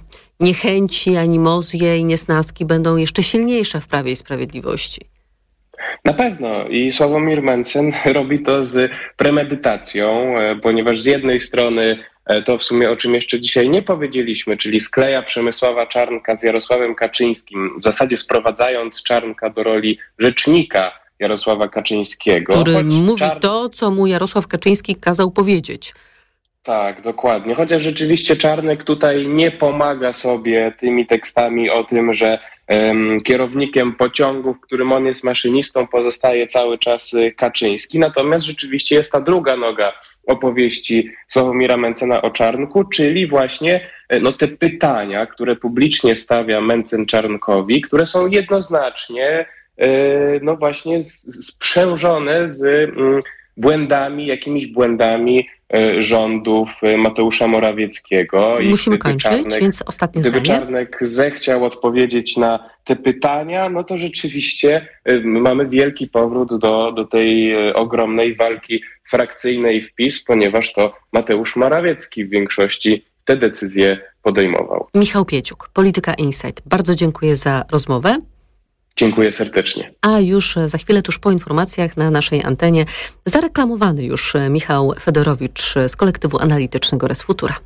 niechęci, animozje i niesnaski będą jeszcze silniejsze w Prawie i Sprawiedliwości. Na pewno i Sławomir Mencen robi to z premedytacją, ponieważ z jednej strony to w sumie o czym jeszcze dzisiaj nie powiedzieliśmy, czyli skleja Przemysława Czarnka z Jarosławem Kaczyńskim, w zasadzie sprowadzając Czarnka do roli rzecznika Jarosława Kaczyńskiego. Który mówi to, co mu Jarosław Kaczyński kazał powiedzieć. Tak, dokładnie. Chociaż rzeczywiście Czarnek tutaj nie pomaga sobie tymi tekstami o tym, że kierownikiem pociągu, w którym on jest maszynistą, pozostaje cały czas Kaczyński. Natomiast rzeczywiście jest ta druga noga opowieści Sławomira Mencena o Czarnku, czyli właśnie te pytania, które publicznie stawia Mencen Czarnkowi, które są jednoznacznie właśnie sprzężone z jakimiś błędami rządów Mateusza Morawieckiego. Musimy kończyć, więc ostatnie zdanie. Gdyby Czarnek zechciał odpowiedzieć na te pytania, no to rzeczywiście mamy wielki powrót do tej ogromnej walki frakcyjnej w PiS, ponieważ to Mateusz Morawiecki w większości te decyzje podejmował. Michał Pieciuk, Polityka Insight. Bardzo dziękuję za rozmowę. Dziękuję serdecznie. A już za chwilę, tuż po informacjach na naszej antenie, zareklamowany już Michał Fedorowicz z kolektywu analitycznego Res Futura.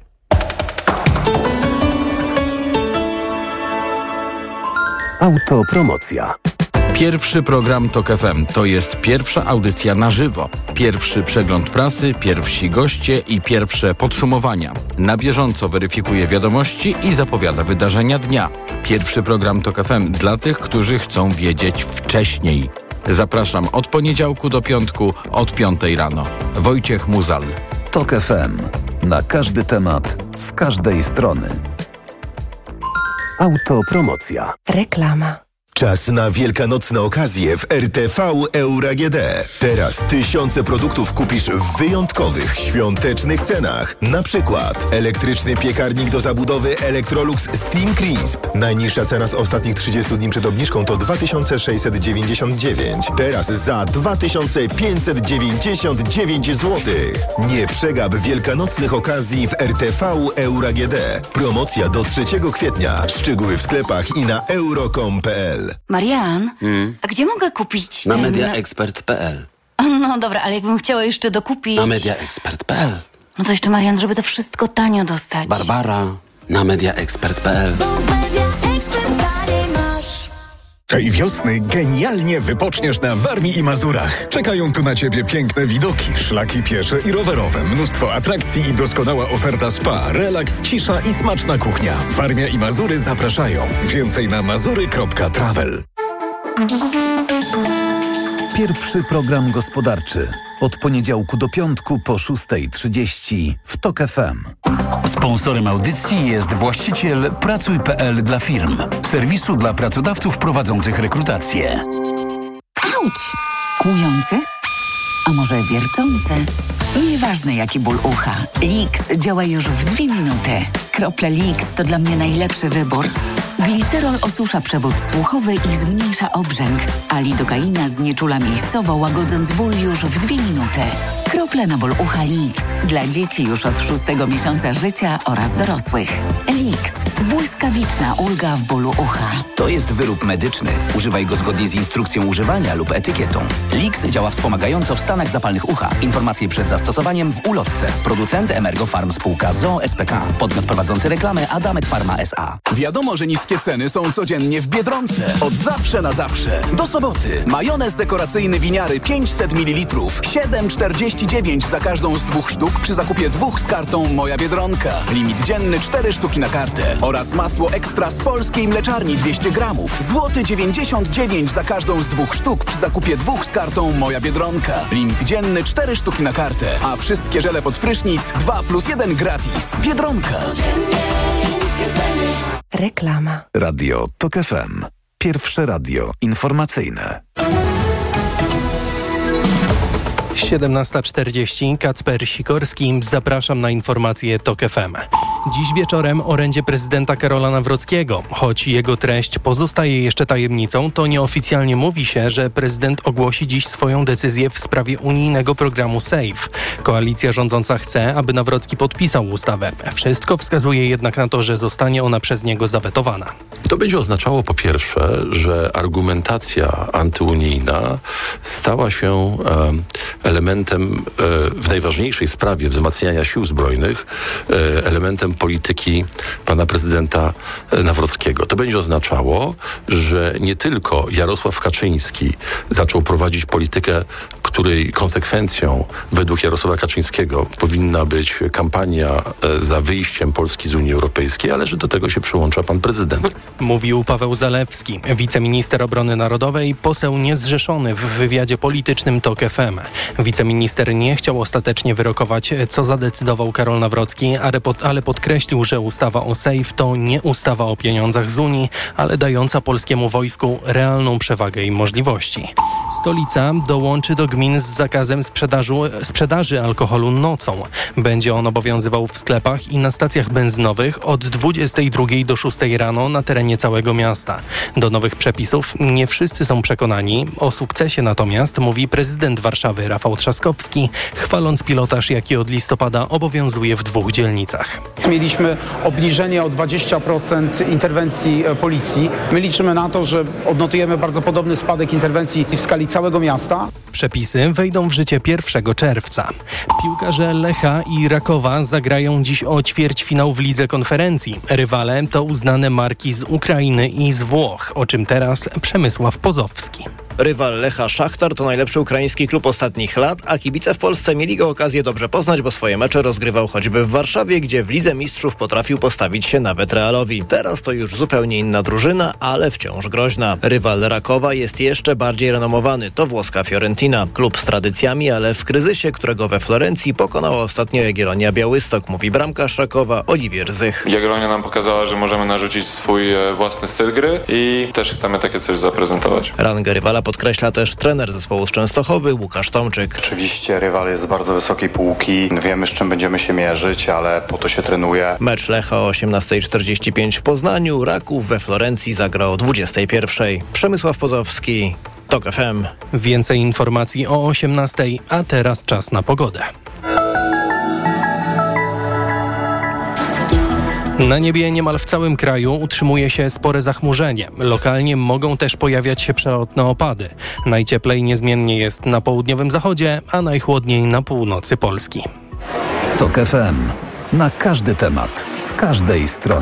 Autopromocja. Pierwszy program TOK FM to jest pierwsza audycja na żywo, pierwszy przegląd prasy, pierwsi goście i pierwsze podsumowania. Na bieżąco weryfikuje wiadomości i zapowiada wydarzenia dnia. Pierwszy program TOK FM dla tych, którzy chcą wiedzieć wcześniej. Zapraszam od poniedziałku do piątku od 5 rano. Wojciech Muzal. TOK FM. Na każdy temat, z każdej strony. Autopromocja. Reklama. Czas na wielkanocne okazje w RTV Euro AGD. Teraz tysiące produktów kupisz w wyjątkowych, świątecznych cenach. Na przykład elektryczny piekarnik do zabudowy Electrolux Steam Crisp. Najniższa cena z ostatnich 30 dni przed obniżką to 2699. Teraz za 2599 zł. Nie przegap wielkanocnych okazji w RTV Euro AGD. Promocja do 3 kwietnia. Szczegóły w sklepach i na euro.com.pl. Marian, a gdzie mogę kupić? Na mediaexpert.pl. No dobra, ale jakbym chciała jeszcze dokupić... Na mediaexpert.pl. No to jeszcze, Marian, żeby to wszystko tanio dostać. Barbara, na mediaexpert.pl. Tej wiosny genialnie wypoczniesz na Warmii i Mazurach. Czekają tu na Ciebie piękne widoki, szlaki piesze i rowerowe, mnóstwo atrakcji i doskonała oferta spa, relaks, cisza i smaczna kuchnia. Warmia i Mazury zapraszają. Więcej na mazury.travel. Pierwszy program gospodarczy. Od poniedziałku do piątku po 6:30 w TOK FM. Sponsorem audycji jest właściciel Pracuj.pl dla firm. Serwisu dla pracodawców prowadzących rekrutację. Auć! Kłujący? A może wiercący? Nieważne jaki ból ucha. Lix działa już w 2 minuty. Krople Lix to dla mnie najlepszy wybór. Glicerol osusza przewód słuchowy i zmniejsza obrzęk, a lidokaina znieczula miejscowo, łagodząc ból już w 2 minuty. Krople na ból ucha Lix. Dla dzieci już od 6 miesiąca życia oraz dorosłych. Lix. Błyskawiczna ulga w bólu ucha. To jest wyrób medyczny. Używaj go zgodnie z instrukcją używania lub etykietą. Lix działa wspomagająco w stanach zapalnych ucha. Informacje przed zastosowaniem w ulotce. Producent Emergo Farm Spółka ZOO SPK. Podmiot prowadzący reklamę Adamet Pharma S.A. Wiadomo, że niskie ceny są codziennie w Biedronce. Od zawsze na zawsze. Do soboty. Majonez dekoracyjny winiary 500 ml. 7,49 za każdą z 2 sztuk przy zakupie 2 z kartą Moja Biedronka. Limit dzienny 4 sztuki na kartę. Oraz masło ekstra z polskiej mleczarni 200 gramów. Złoty 99 za każdą z 2 sztuk przy zakupie 2 z kartą Moja Biedronka. Limit dzienny 4 sztuki na kartę. A wszystkie żele pod prysznic 2+1 gratis. Biedronka. Reklama. Radio TOK FM. Pierwsze radio informacyjne. 17:40. Kacper Sikorski. Zapraszam na informacje TOK FM. Dziś wieczorem orędzie prezydenta Karola Nawrockiego. Choć jego treść pozostaje jeszcze tajemnicą, to nieoficjalnie mówi się, że prezydent ogłosi dziś swoją decyzję w sprawie unijnego programu SAFE. Koalicja rządząca chce, aby Nawrocki podpisał ustawę. Wszystko wskazuje jednak na to, że zostanie ona przez niego zawetowana. To będzie oznaczało po pierwsze, że argumentacja antyunijna stała się elementem w najważniejszej sprawie wzmacniania sił zbrojnych, elementem polityki pana prezydenta Nawrockiego. To będzie oznaczało, że nie tylko Jarosław Kaczyński zaczął prowadzić politykę, której konsekwencją według Jarosława Kaczyńskiego powinna być kampania za wyjściem Polski z Unii Europejskiej, ale że do tego się przyłącza pan prezydent. Mówił Paweł Zalewski, wiceminister obrony narodowej, poseł niezrzeszony w wywiadzie politycznym TOK FM. Wiceminister nie chciał ostatecznie wyrokować, co zadecydował Karol Nawrocki, ale podkreślił, że ustawa o SAFE to nie ustawa o pieniądzach z Unii, ale dająca polskiemu wojsku realną przewagę i możliwości. Stolica dołączy do gmin z zakazem sprzedaży alkoholu nocą. Będzie on obowiązywał w sklepach i na stacjach benzynowych od 22 do 6 rano na terenie całego miasta. Do nowych przepisów nie wszyscy są przekonani. O sukcesie natomiast mówi prezydent Warszawy Rafał Trzaskowski, chwaląc pilotaż, jaki od listopada obowiązuje w 2 dzielnicach. Mieliśmy obniżenie o 20% interwencji policji. My liczymy na to, że odnotujemy bardzo podobny spadek interwencji w skali całego miasta. Przepisy wejdą w życie 1 czerwca. Piłkarze Lecha i Rakowa zagrają dziś o ćwierćfinał w Lidze Konferencji. Rywale to uznane marki z Ukrainy i z Włoch, o czym teraz Przemysław Pozowski. Rywal Lecha Szachtar to najlepszy ukraiński klub ostatnich lat, a kibice w Polsce mieli go okazję dobrze poznać, bo swoje mecze rozgrywał choćby w Warszawie, gdzie w Lidze Mistrzów potrafił postawić się nawet Realowi. Teraz to już zupełnie inna drużyna, ale wciąż groźna. Rywal Rakowa jest jeszcze bardziej renomowany. To włoska Fiorentina. Klub z tradycjami, ale w kryzysie, którego we Florencji pokonała ostatnio Jagiellonia Białystok, mówi bramkarz Rakowa Oliwier Zych. Jagiellonia nam pokazała, że możemy narzucić swój własny styl gry i też chcemy takie coś zaprezentować. Rangę rywala podkreśla też trener zespołu z Częstochowy Łukasz Tomczyk. Oczywiście rywal jest z bardzo wysokiej półki. Wiemy, z czym będziemy się mierzyć, ale po to się trenuje. Mecz Lecha o 18:45 w Poznaniu, Raków we Florencji zagra o 21:00. Przemysław Pozowski, TOK FM. Więcej informacji o 18:00, a teraz czas na pogodę. Na niebie niemal w całym kraju utrzymuje się spore zachmurzenie. Lokalnie mogą też pojawiać się przelotne opady. Najcieplej niezmiennie jest na południowym zachodzie, a najchłodniej na północy Polski. TOK FM. Na każdy temat, z każdej strony.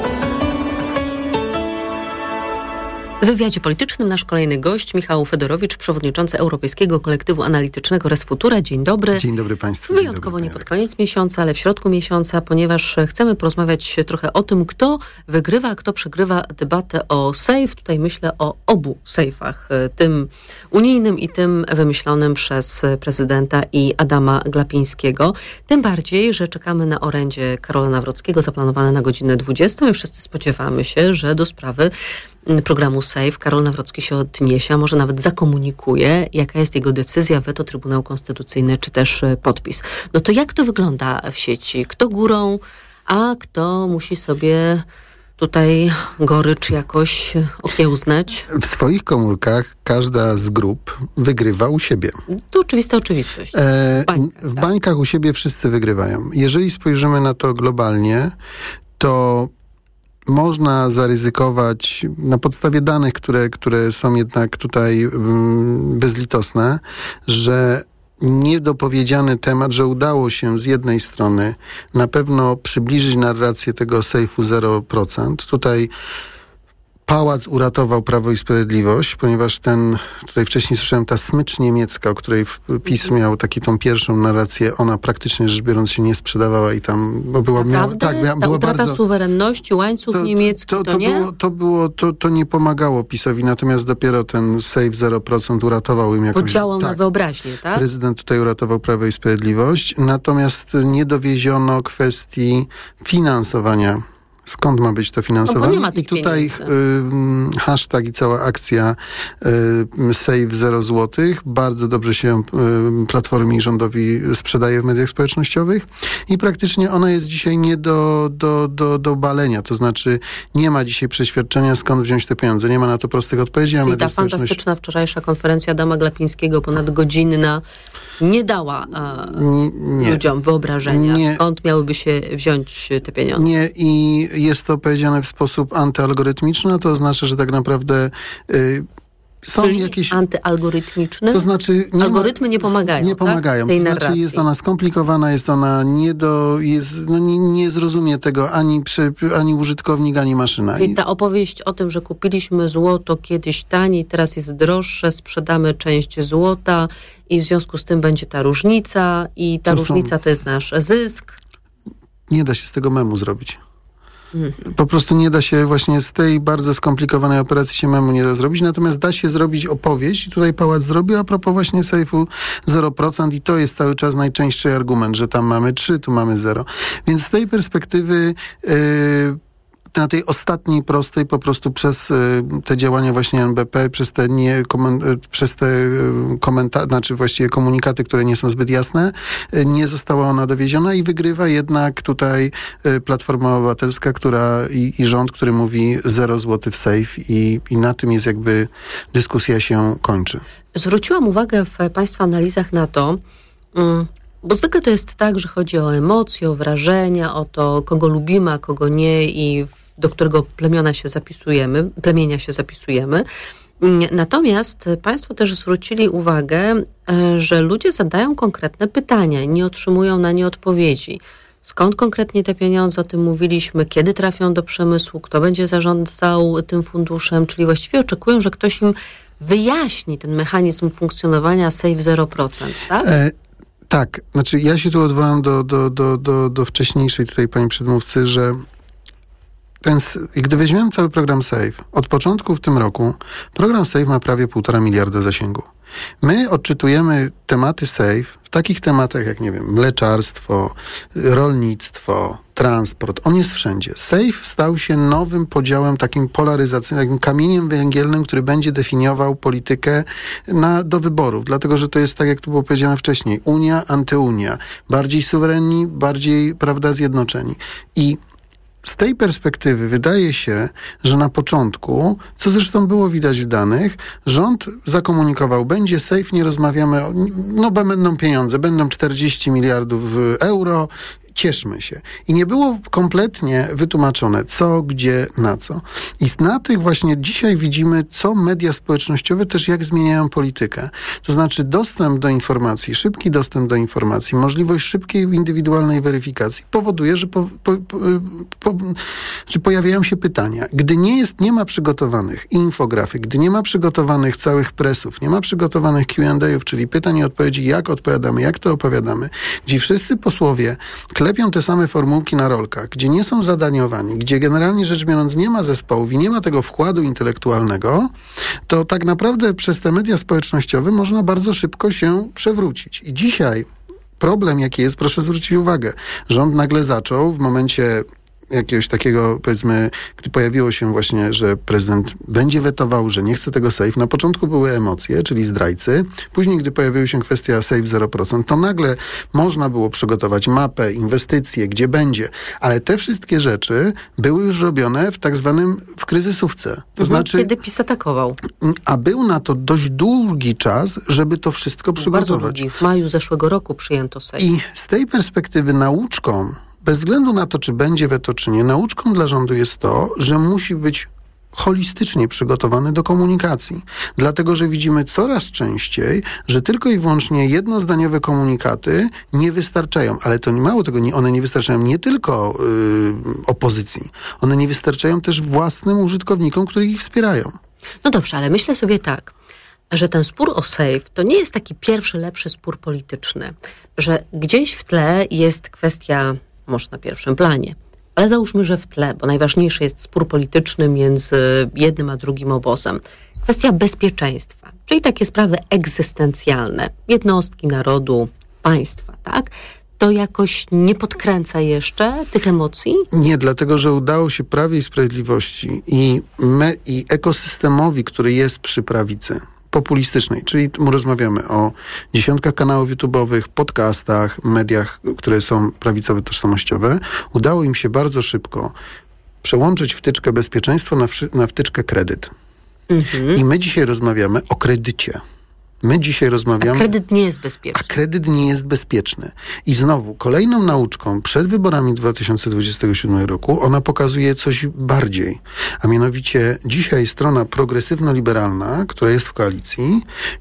W wywiadzie politycznym nasz kolejny gość, Michał Fedorowicz, przewodniczący Europejskiego Kolektywu Analitycznego Resfutura. Dzień dobry. Dzień dobry Państwu. Wyjątkowo nie pod koniec miesiąca, ale w środku miesiąca, ponieważ chcemy porozmawiać trochę o tym, kto wygrywa, a kto przegrywa debatę o SAFE. Tutaj myślę o obu SAFE'ach, tym unijnym i tym wymyślonym przez prezydenta i Adama Glapińskiego. Tym bardziej, że czekamy na orędzie Karola Nawrockiego zaplanowane na godzinę 20 i wszyscy spodziewamy się, że do sprawy programu SAFE Karol Nawrocki się odniesie, a może nawet zakomunikuje, jaka jest jego decyzja, weto, Trybunał Konstytucyjny, czy też podpis. No to jak to wygląda w sieci? Kto górą, a kto musi sobie tutaj gorycz jakoś okiełznać? W swoich komórkach każda z grup wygrywa u siebie. To oczywista oczywistość. W bańkach u siebie wszyscy wygrywają. Jeżeli spojrzymy na to globalnie, to można zaryzykować na podstawie danych, które są jednak tutaj bezlitosne, że niedopowiedziany temat, że udało się z jednej strony na pewno przybliżyć narrację tego SAFE-u 0%. Tutaj Pałac uratował Prawo i Sprawiedliwość, ponieważ tutaj wcześniej słyszałem, ta smycz niemiecka, o której PiS miał tą pierwszą narrację, ona praktycznie rzecz biorąc się nie sprzedawała i tam była... Ta utrata suwerenności, łańcuch niemiecki, to nie? To nie pomagało PiS-owi, natomiast dopiero ten SAFE 0% uratował im jakoś... Podziałał na wyobraźnię, tak? Prezydent tutaj uratował Prawo i Sprawiedliwość, natomiast nie dowieziono kwestii finansowania. Skąd ma być to finansowanie? No, i tutaj hashtag i cała akcja Save 0 złotych bardzo dobrze się Platformie i rządowi sprzedaje w mediach społecznościowych i praktycznie ona jest dzisiaj nie do obalenia. To znaczy nie ma dzisiaj przeświadczenia, skąd wziąć te pieniądze. Nie ma na to prostych odpowiedzi. I ta fantastyczna wczorajsza konferencja Adama Glapińskiego, ponadgodzinna, nie dała ludziom wyobrażenia, skąd miałyby się wziąć te pieniądze. Nie, i jest to powiedziane w sposób antyalgorytmiczny, a to oznacza, że tak naprawdę są czyli jakieś... antyalgorytmiczny? To znaczy... Algorytmy nie pomagają, Nie pomagają. Tak? To znaczy jest ona skomplikowana, jest ona nie zrozumie tego ani użytkownik, ani maszyna. I ta opowieść o tym, że kupiliśmy złoto kiedyś taniej, teraz jest droższe, sprzedamy część złota i w związku z tym będzie ta różnica i ta różnica to jest nasz zysk. Nie da się z tego memu zrobić. Po prostu nie da się właśnie z tej bardzo skomplikowanej operacji się memu nie da zrobić, natomiast da się zrobić opowieść i tutaj Pałac zrobił a propos właśnie sejfu 0% i to jest cały czas najczęstszy argument, że tam mamy 3, tu mamy 0. Więc z tej perspektywy na tej ostatniej prostej po prostu przez te działania właśnie NBP, przez te znaczy właściwie komunikaty, które nie są zbyt jasne, nie została ona dowieziona i wygrywa jednak tutaj Platforma Obywatelska, i rząd, który mówi 0 zł w sejf i na tym jest jakby dyskusja się kończy. Zwróciłam uwagę w Państwa analizach na to, bo zwykle to jest tak, że chodzi o emocje, o wrażenia, o to, kogo lubimy, a kogo nie i do którego plemienia się zapisujemy. Natomiast Państwo też zwrócili uwagę, że ludzie zadają konkretne pytania i nie otrzymują na nie odpowiedzi. Skąd konkretnie te pieniądze, o tym mówiliśmy, kiedy trafią do przemysłu, kto będzie zarządzał tym funduszem, czyli właściwie oczekują, że ktoś im wyjaśni ten mechanizm funkcjonowania Save 0%, tak? Tak, znaczy ja się tu odwołam do wcześniejszej tutaj pani przedmówcy, że gdy weźmiemy cały program SAVE, od początku w tym roku program SAVE ma prawie 1,5 miliarda zasięgu. My odczytujemy tematy SAVE w takich tematach jak, nie wiem, mleczarstwo, rolnictwo, transport. On jest wszędzie. SAVE stał się nowym podziałem, takim polaryzacyjnym, takim kamieniem węgielnym, który będzie definiował politykę do wyborów. Dlatego, że to jest tak, jak tu było powiedziane wcześniej, Unia, antyunia. Bardziej suwerenni, bardziej, prawda, zjednoczeni. I z tej perspektywy wydaje się, że na początku, co zresztą było widać w danych, rząd zakomunikował, będzie SAVE, nie rozmawiamy, bo będą pieniądze, będą 40 miliardów euro, cieszmy się. I nie było kompletnie wytłumaczone co, gdzie, na co. I na tych właśnie dzisiaj widzimy, co media społecznościowe też jak zmieniają politykę. To znaczy dostęp do informacji, szybki dostęp do informacji, możliwość szybkiej, indywidualnej weryfikacji powoduje, że pojawiają się pytania. Gdy nie ma przygotowanych infografik, gdy nie ma przygotowanych całych presów, nie ma przygotowanych Q&A'ów, czyli pytań i odpowiedzi, jak odpowiadamy, jak to opowiadamy, gdzie wszyscy posłowie klepią te same formułki na rolkach, gdzie nie są zadaniowani, gdzie generalnie rzecz biorąc nie ma zespołów i nie ma tego wkładu intelektualnego, to tak naprawdę przez te media społecznościowe można bardzo szybko się przewrócić. I dzisiaj problem jaki jest, proszę zwrócić uwagę, rząd nagle zaczął w momencie jakiegoś takiego, powiedzmy, gdy pojawiło się właśnie, że prezydent będzie wetował, że nie chce tego SAVE. Na początku były emocje, czyli zdrajcy. Później, gdy pojawiła się kwestia SAVE 0%, to nagle można było przygotować mapę, inwestycje, gdzie będzie. Ale te wszystkie rzeczy były już robione w tak zwanym w kryzysówce. To znaczy, kiedy PiS atakował. A był na to dość długi czas, żeby to wszystko przygotować. Bardzo długi. W maju zeszłego roku przyjęto SAVE. I z tej perspektywy nauczką, bez względu na to, czy będzie weto, czy nie, nauczką dla rządu jest to, że musi być holistycznie przygotowany do komunikacji. Dlatego, że widzimy coraz częściej, że tylko i wyłącznie jednozdaniowe komunikaty nie wystarczają. Ale to nie mało tego, one nie wystarczają nie tylko opozycji. One nie wystarczają też własnym użytkownikom, którzy ich wspierają. No dobrze, ale myślę sobie tak, że ten spór o SAVE to nie jest taki pierwszy, lepszy spór polityczny. Że gdzieś w tle jest kwestia, może na pierwszym planie, ale załóżmy, że w tle, bo najważniejszy jest spór polityczny między jednym a drugim obozem. Kwestia bezpieczeństwa, czyli takie sprawy egzystencjalne, jednostki, narodu, państwa, tak? To jakoś nie podkręca jeszcze tych emocji? Nie, dlatego, że udało się Prawie i Sprawiedliwości i ekosystemowi, który jest przy prawicy populistycznej, czyli rozmawiamy o dziesiątkach kanałów YouTube'owych, podcastach, mediach, które są prawicowo-tożsamościowe. Udało im się bardzo szybko przełączyć wtyczkę bezpieczeństwa na wtyczkę kredyt. I my dzisiaj rozmawiamy o kredycie. My dzisiaj rozmawiamy... A kredyt nie jest bezpieczny. A kredyt nie jest bezpieczny. I znowu, kolejną nauczką przed wyborami 2027 roku, ona pokazuje coś bardziej. A mianowicie dzisiaj strona progresywno-liberalna, która jest w koalicji,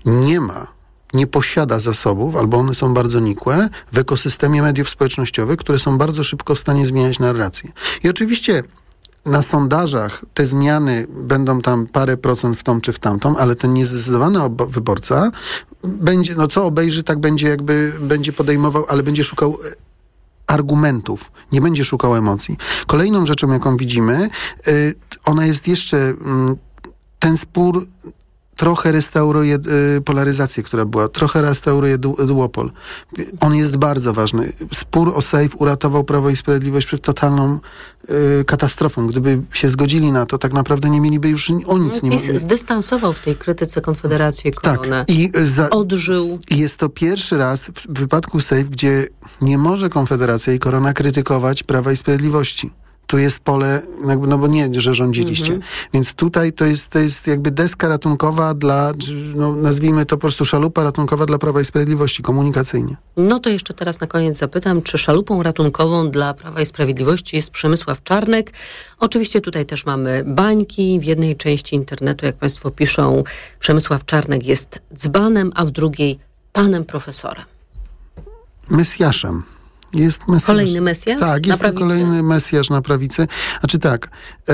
nie posiada zasobów, albo one są bardzo nikłe, w ekosystemie mediów społecznościowych, które są bardzo szybko w stanie zmieniać narrację. I oczywiście na sondażach te zmiany będą tam parę procent w tą czy w tamtą, ale ten niezdecydowany wyborca będzie, co obejrzy, tak będzie podejmował, ale będzie szukał argumentów, nie będzie szukał emocji. Kolejną rzeczą, jaką widzimy, ona jest jeszcze, ten spór trochę restauruje polaryzację, która była, trochę restauruje duopol. On jest bardzo ważny. Spór o Sejf uratował Prawo i Sprawiedliwość przed totalną katastrofą. Gdyby się zgodzili na to, tak naprawdę nie mieliby już o nic. PiS zdystansował w tej krytyce Konfederację Koronę. Tak. Odżył. I jest to pierwszy raz w wypadku Sejf, gdzie nie może Konfederacja i Korona krytykować Prawa i Sprawiedliwości. Tu jest pole, bo nie, że rządziliście. Więc tutaj to jest jakby deska ratunkowa dla, nazwijmy to po prostu szalupa ratunkowa dla Prawa i Sprawiedliwości, komunikacyjnie. No to jeszcze teraz na koniec zapytam, czy szalupą ratunkową dla Prawa i Sprawiedliwości jest Przemysław Czarnek? Oczywiście tutaj też mamy bańki. W jednej części internetu, jak państwo piszą, Przemysław Czarnek jest dzbanem, a w drugiej panem profesorem. Mesjaszem. Jest mesjasz. Kolejny mesjasz? Tak, jest to kolejny mesjasz na prawicy. Znaczy tak,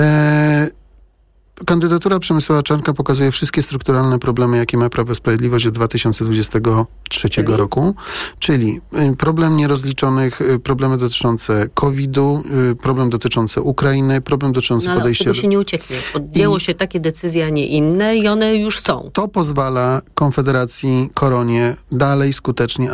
kandydatura Przemysława Czarnka pokazuje wszystkie strukturalne problemy, jakie ma Prawo i Sprawiedliwość od 2023 roku, czyli problem nierozliczonych, problemy dotyczące COVID-u, problem dotyczący Ukrainy, problem dotyczący podejścia... Ale od tego się nie ucieknie. Podjęło się takie decyzje, a nie inne i one już są. To pozwala Konfederacji, Koronie dalej skutecznie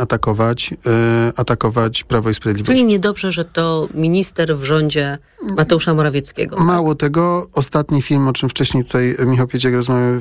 atakować Prawo i Sprawiedliwość. Czyli niedobrze, że to minister w rządzie Mateusza Morawieckiego. Mało tego, ostatni film, o czym wcześniej tutaj Michał Pieciak rozmawiał,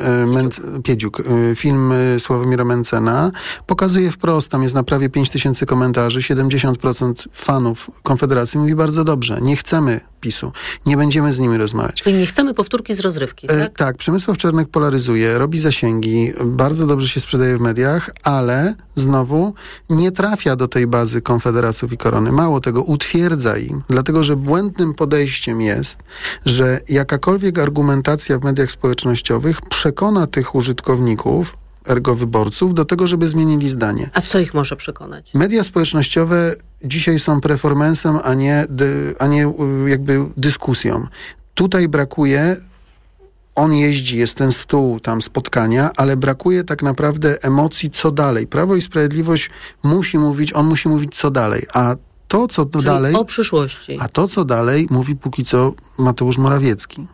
film Sławomira Mencena, pokazuje wprost, tam jest na prawie 5000 komentarzy, 70% fanów Konfederacji mówi bardzo dobrze, nie chcemy PiS-u, nie będziemy z nimi rozmawiać. Czyli nie chcemy powtórki z rozrywki, tak? Tak, Przemysław Czarnek polaryzuje, robi zasięgi, bardzo dobrze się sprzedaje w mediach, ale znowu nie trafia do tej bazy Konfederaców i Korony. Mało tego, utwierdza im, dlatego że błędnym podejściem jest, że jakakolwiek argumentacja w mediach społecznościowych przekona tych użytkowników, ergo wyborców, do tego, żeby zmienili zdanie. A co ich może przekonać? Media społecznościowe dzisiaj są performancem, a nie jakby dyskusją. Tutaj brakuje, on jeździ, jest ten stół, tam spotkania, ale brakuje tak naprawdę emocji, co dalej. Prawo i Sprawiedliwość musi mówić, on musi mówić, co dalej. A to, co dalej... o przyszłości. A to, co dalej, mówi póki co Mateusz Morawiecki.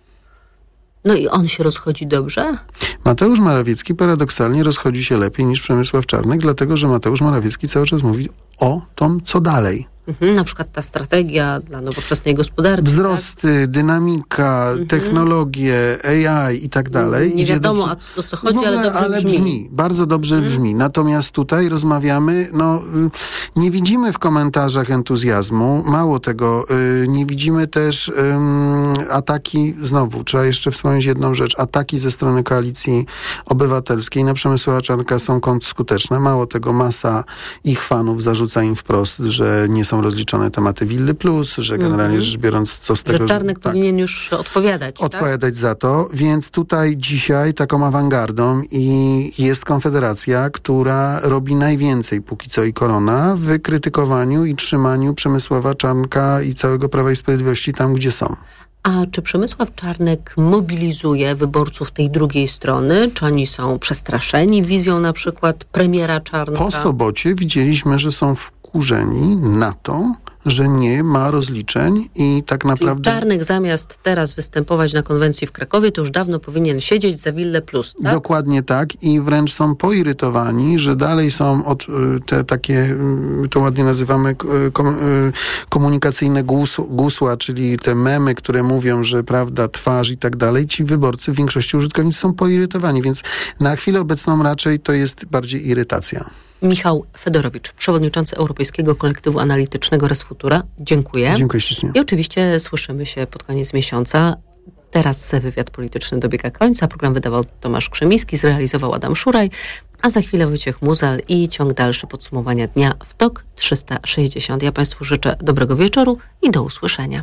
No i on się rozchodzi dobrze? Mateusz Morawiecki paradoksalnie rozchodzi się lepiej niż Przemysław Czarnek, dlatego że Mateusz Morawiecki cały czas mówi o tym, co dalej. Na przykład ta strategia dla nowoczesnej gospodarki. Wzrosty, tak? Dynamika, technologie, AI i tak dalej. Nie wiadomo o co chodzi, ale dobrze brzmi. Bardzo dobrze brzmi. Natomiast tutaj rozmawiamy, nie widzimy w komentarzach entuzjazmu. Mało tego, nie widzimy też ataki, znowu, trzeba jeszcze wspomnieć jedną rzecz, ataki ze strony Koalicji Obywatelskiej na Przemysława Czarnka są skuteczne. Mało tego, masa ich fanów zarzuca im wprost, że nie są rozliczone tematy Willy Plus, że generalnie rzecz biorąc, co z tego... Że Czarnek powinien już odpowiadać, odpowiadać za to, więc tutaj dzisiaj taką awangardą i jest Konfederacja, która robi najwięcej póki co i Korona w krytykowaniu i trzymaniu Przemysława Czarnka i całego Prawa i Sprawiedliwości tam, gdzie są. A czy Przemysław Czarnek mobilizuje wyborców tej drugiej strony? Czy oni są przestraszeni wizją na przykład premiera Czarnka? Po sobocie widzieliśmy, że są wkurzeni na to, że nie ma rozliczeń i tak naprawdę... Czyli Czarnek zamiast teraz występować na konwencji w Krakowie, to już dawno powinien siedzieć za Willę Plus, tak? Dokładnie tak i wręcz są poirytowani, że dalej są te takie, to ładnie nazywamy komunikacyjne gusła, czyli te memy, które mówią, że prawda, twarz i tak dalej. Ci wyborcy, w większości użytkownicy są poirytowani, więc na chwilę obecną raczej to jest bardziej irytacja. Michał Fedorowicz, przewodniczący Europejskiego Kolektywu Analitycznego Res Futura. Dziękuję. Dziękuję ślicznie. I oczywiście słyszymy się pod koniec miesiąca. Teraz wywiad polityczny dobiega końca. Program wydawał Tomasz Krzemiński, zrealizował Adam Szuraj, a za chwilę Wojciech Muzal i ciąg dalszy podsumowania dnia w TOK 360. Ja Państwu życzę dobrego wieczoru i do usłyszenia.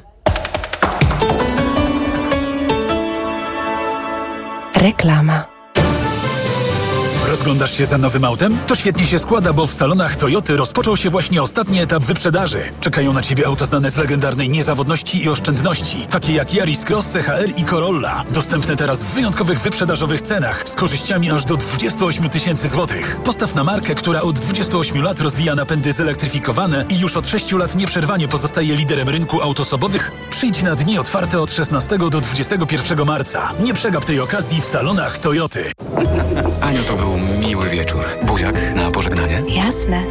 Reklama. Rozglądasz się za nowym autem? To świetnie się składa, bo w salonach Toyoty rozpoczął się właśnie ostatni etap wyprzedaży. Czekają na Ciebie auta znane z legendarnej niezawodności i oszczędności, takie jak Yaris Cross, CHR i Corolla. Dostępne teraz w wyjątkowych wyprzedażowych cenach, z korzyściami aż do 28 000 złotych. Postaw na markę, która od 28 lat rozwija napędy zelektryfikowane i już od 6 lat nieprzerwanie pozostaje liderem rynku aut osobowych. Przyjdź na dni otwarte od 16 do 21 marca. Nie przegap tej okazji w salonach Toyoty. Aniu, to był miły wieczór. Buziak na pożegnanie? Jasne.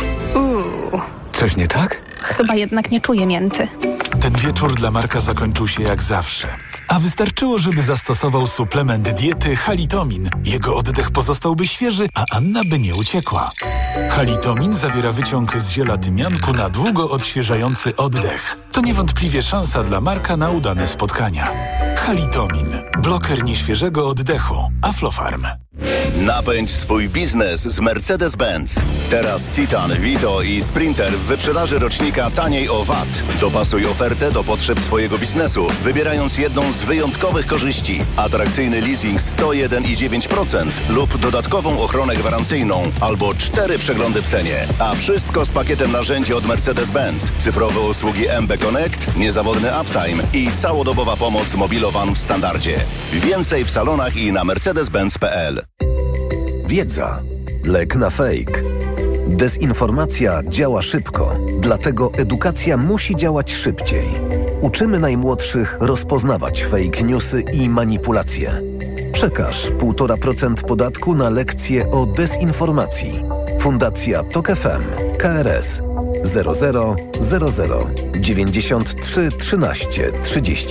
Coś nie tak? Chyba jednak nie czuję mięty. Ten wieczór dla Marka zakończył się jak zawsze. A wystarczyło, żeby zastosował suplement diety Halitomin. Jego oddech pozostałby świeży, a Anna by nie uciekła. Halitomin zawiera wyciąg z ziela tymianku na długo odświeżający oddech. To niewątpliwie szansa dla Marka na udane spotkania. Halitomin. Bloker nieświeżego oddechu. Aflofarm. Napędź swój biznes z Mercedes-Benz. Teraz Citan, Vito i Sprinter w wyprzedaży rocznika taniej o VAT. Dopasuj ofertę do potrzeb swojego biznesu, wybierając jedną z wyjątkowych korzyści. Atrakcyjny leasing 101,9% lub dodatkową ochronę gwarancyjną albo 4 przeglądy w cenie. A wszystko z pakietem narzędzi od Mercedes-Benz. Cyfrowe usługi MB Connect, niezawodny uptime i całodobowa pomoc mobilowan w standardzie. Więcej w salonach i na mercedes-benz.pl. Wiedza. Lek na fake. Dezinformacja działa szybko, dlatego edukacja musi działać szybciej. Uczymy najmłodszych rozpoznawać fake newsy i manipulacje. Przekaż 1,5% podatku na lekcje o dezinformacji. Fundacja TOK FM, KRS 00 00 93 13 30.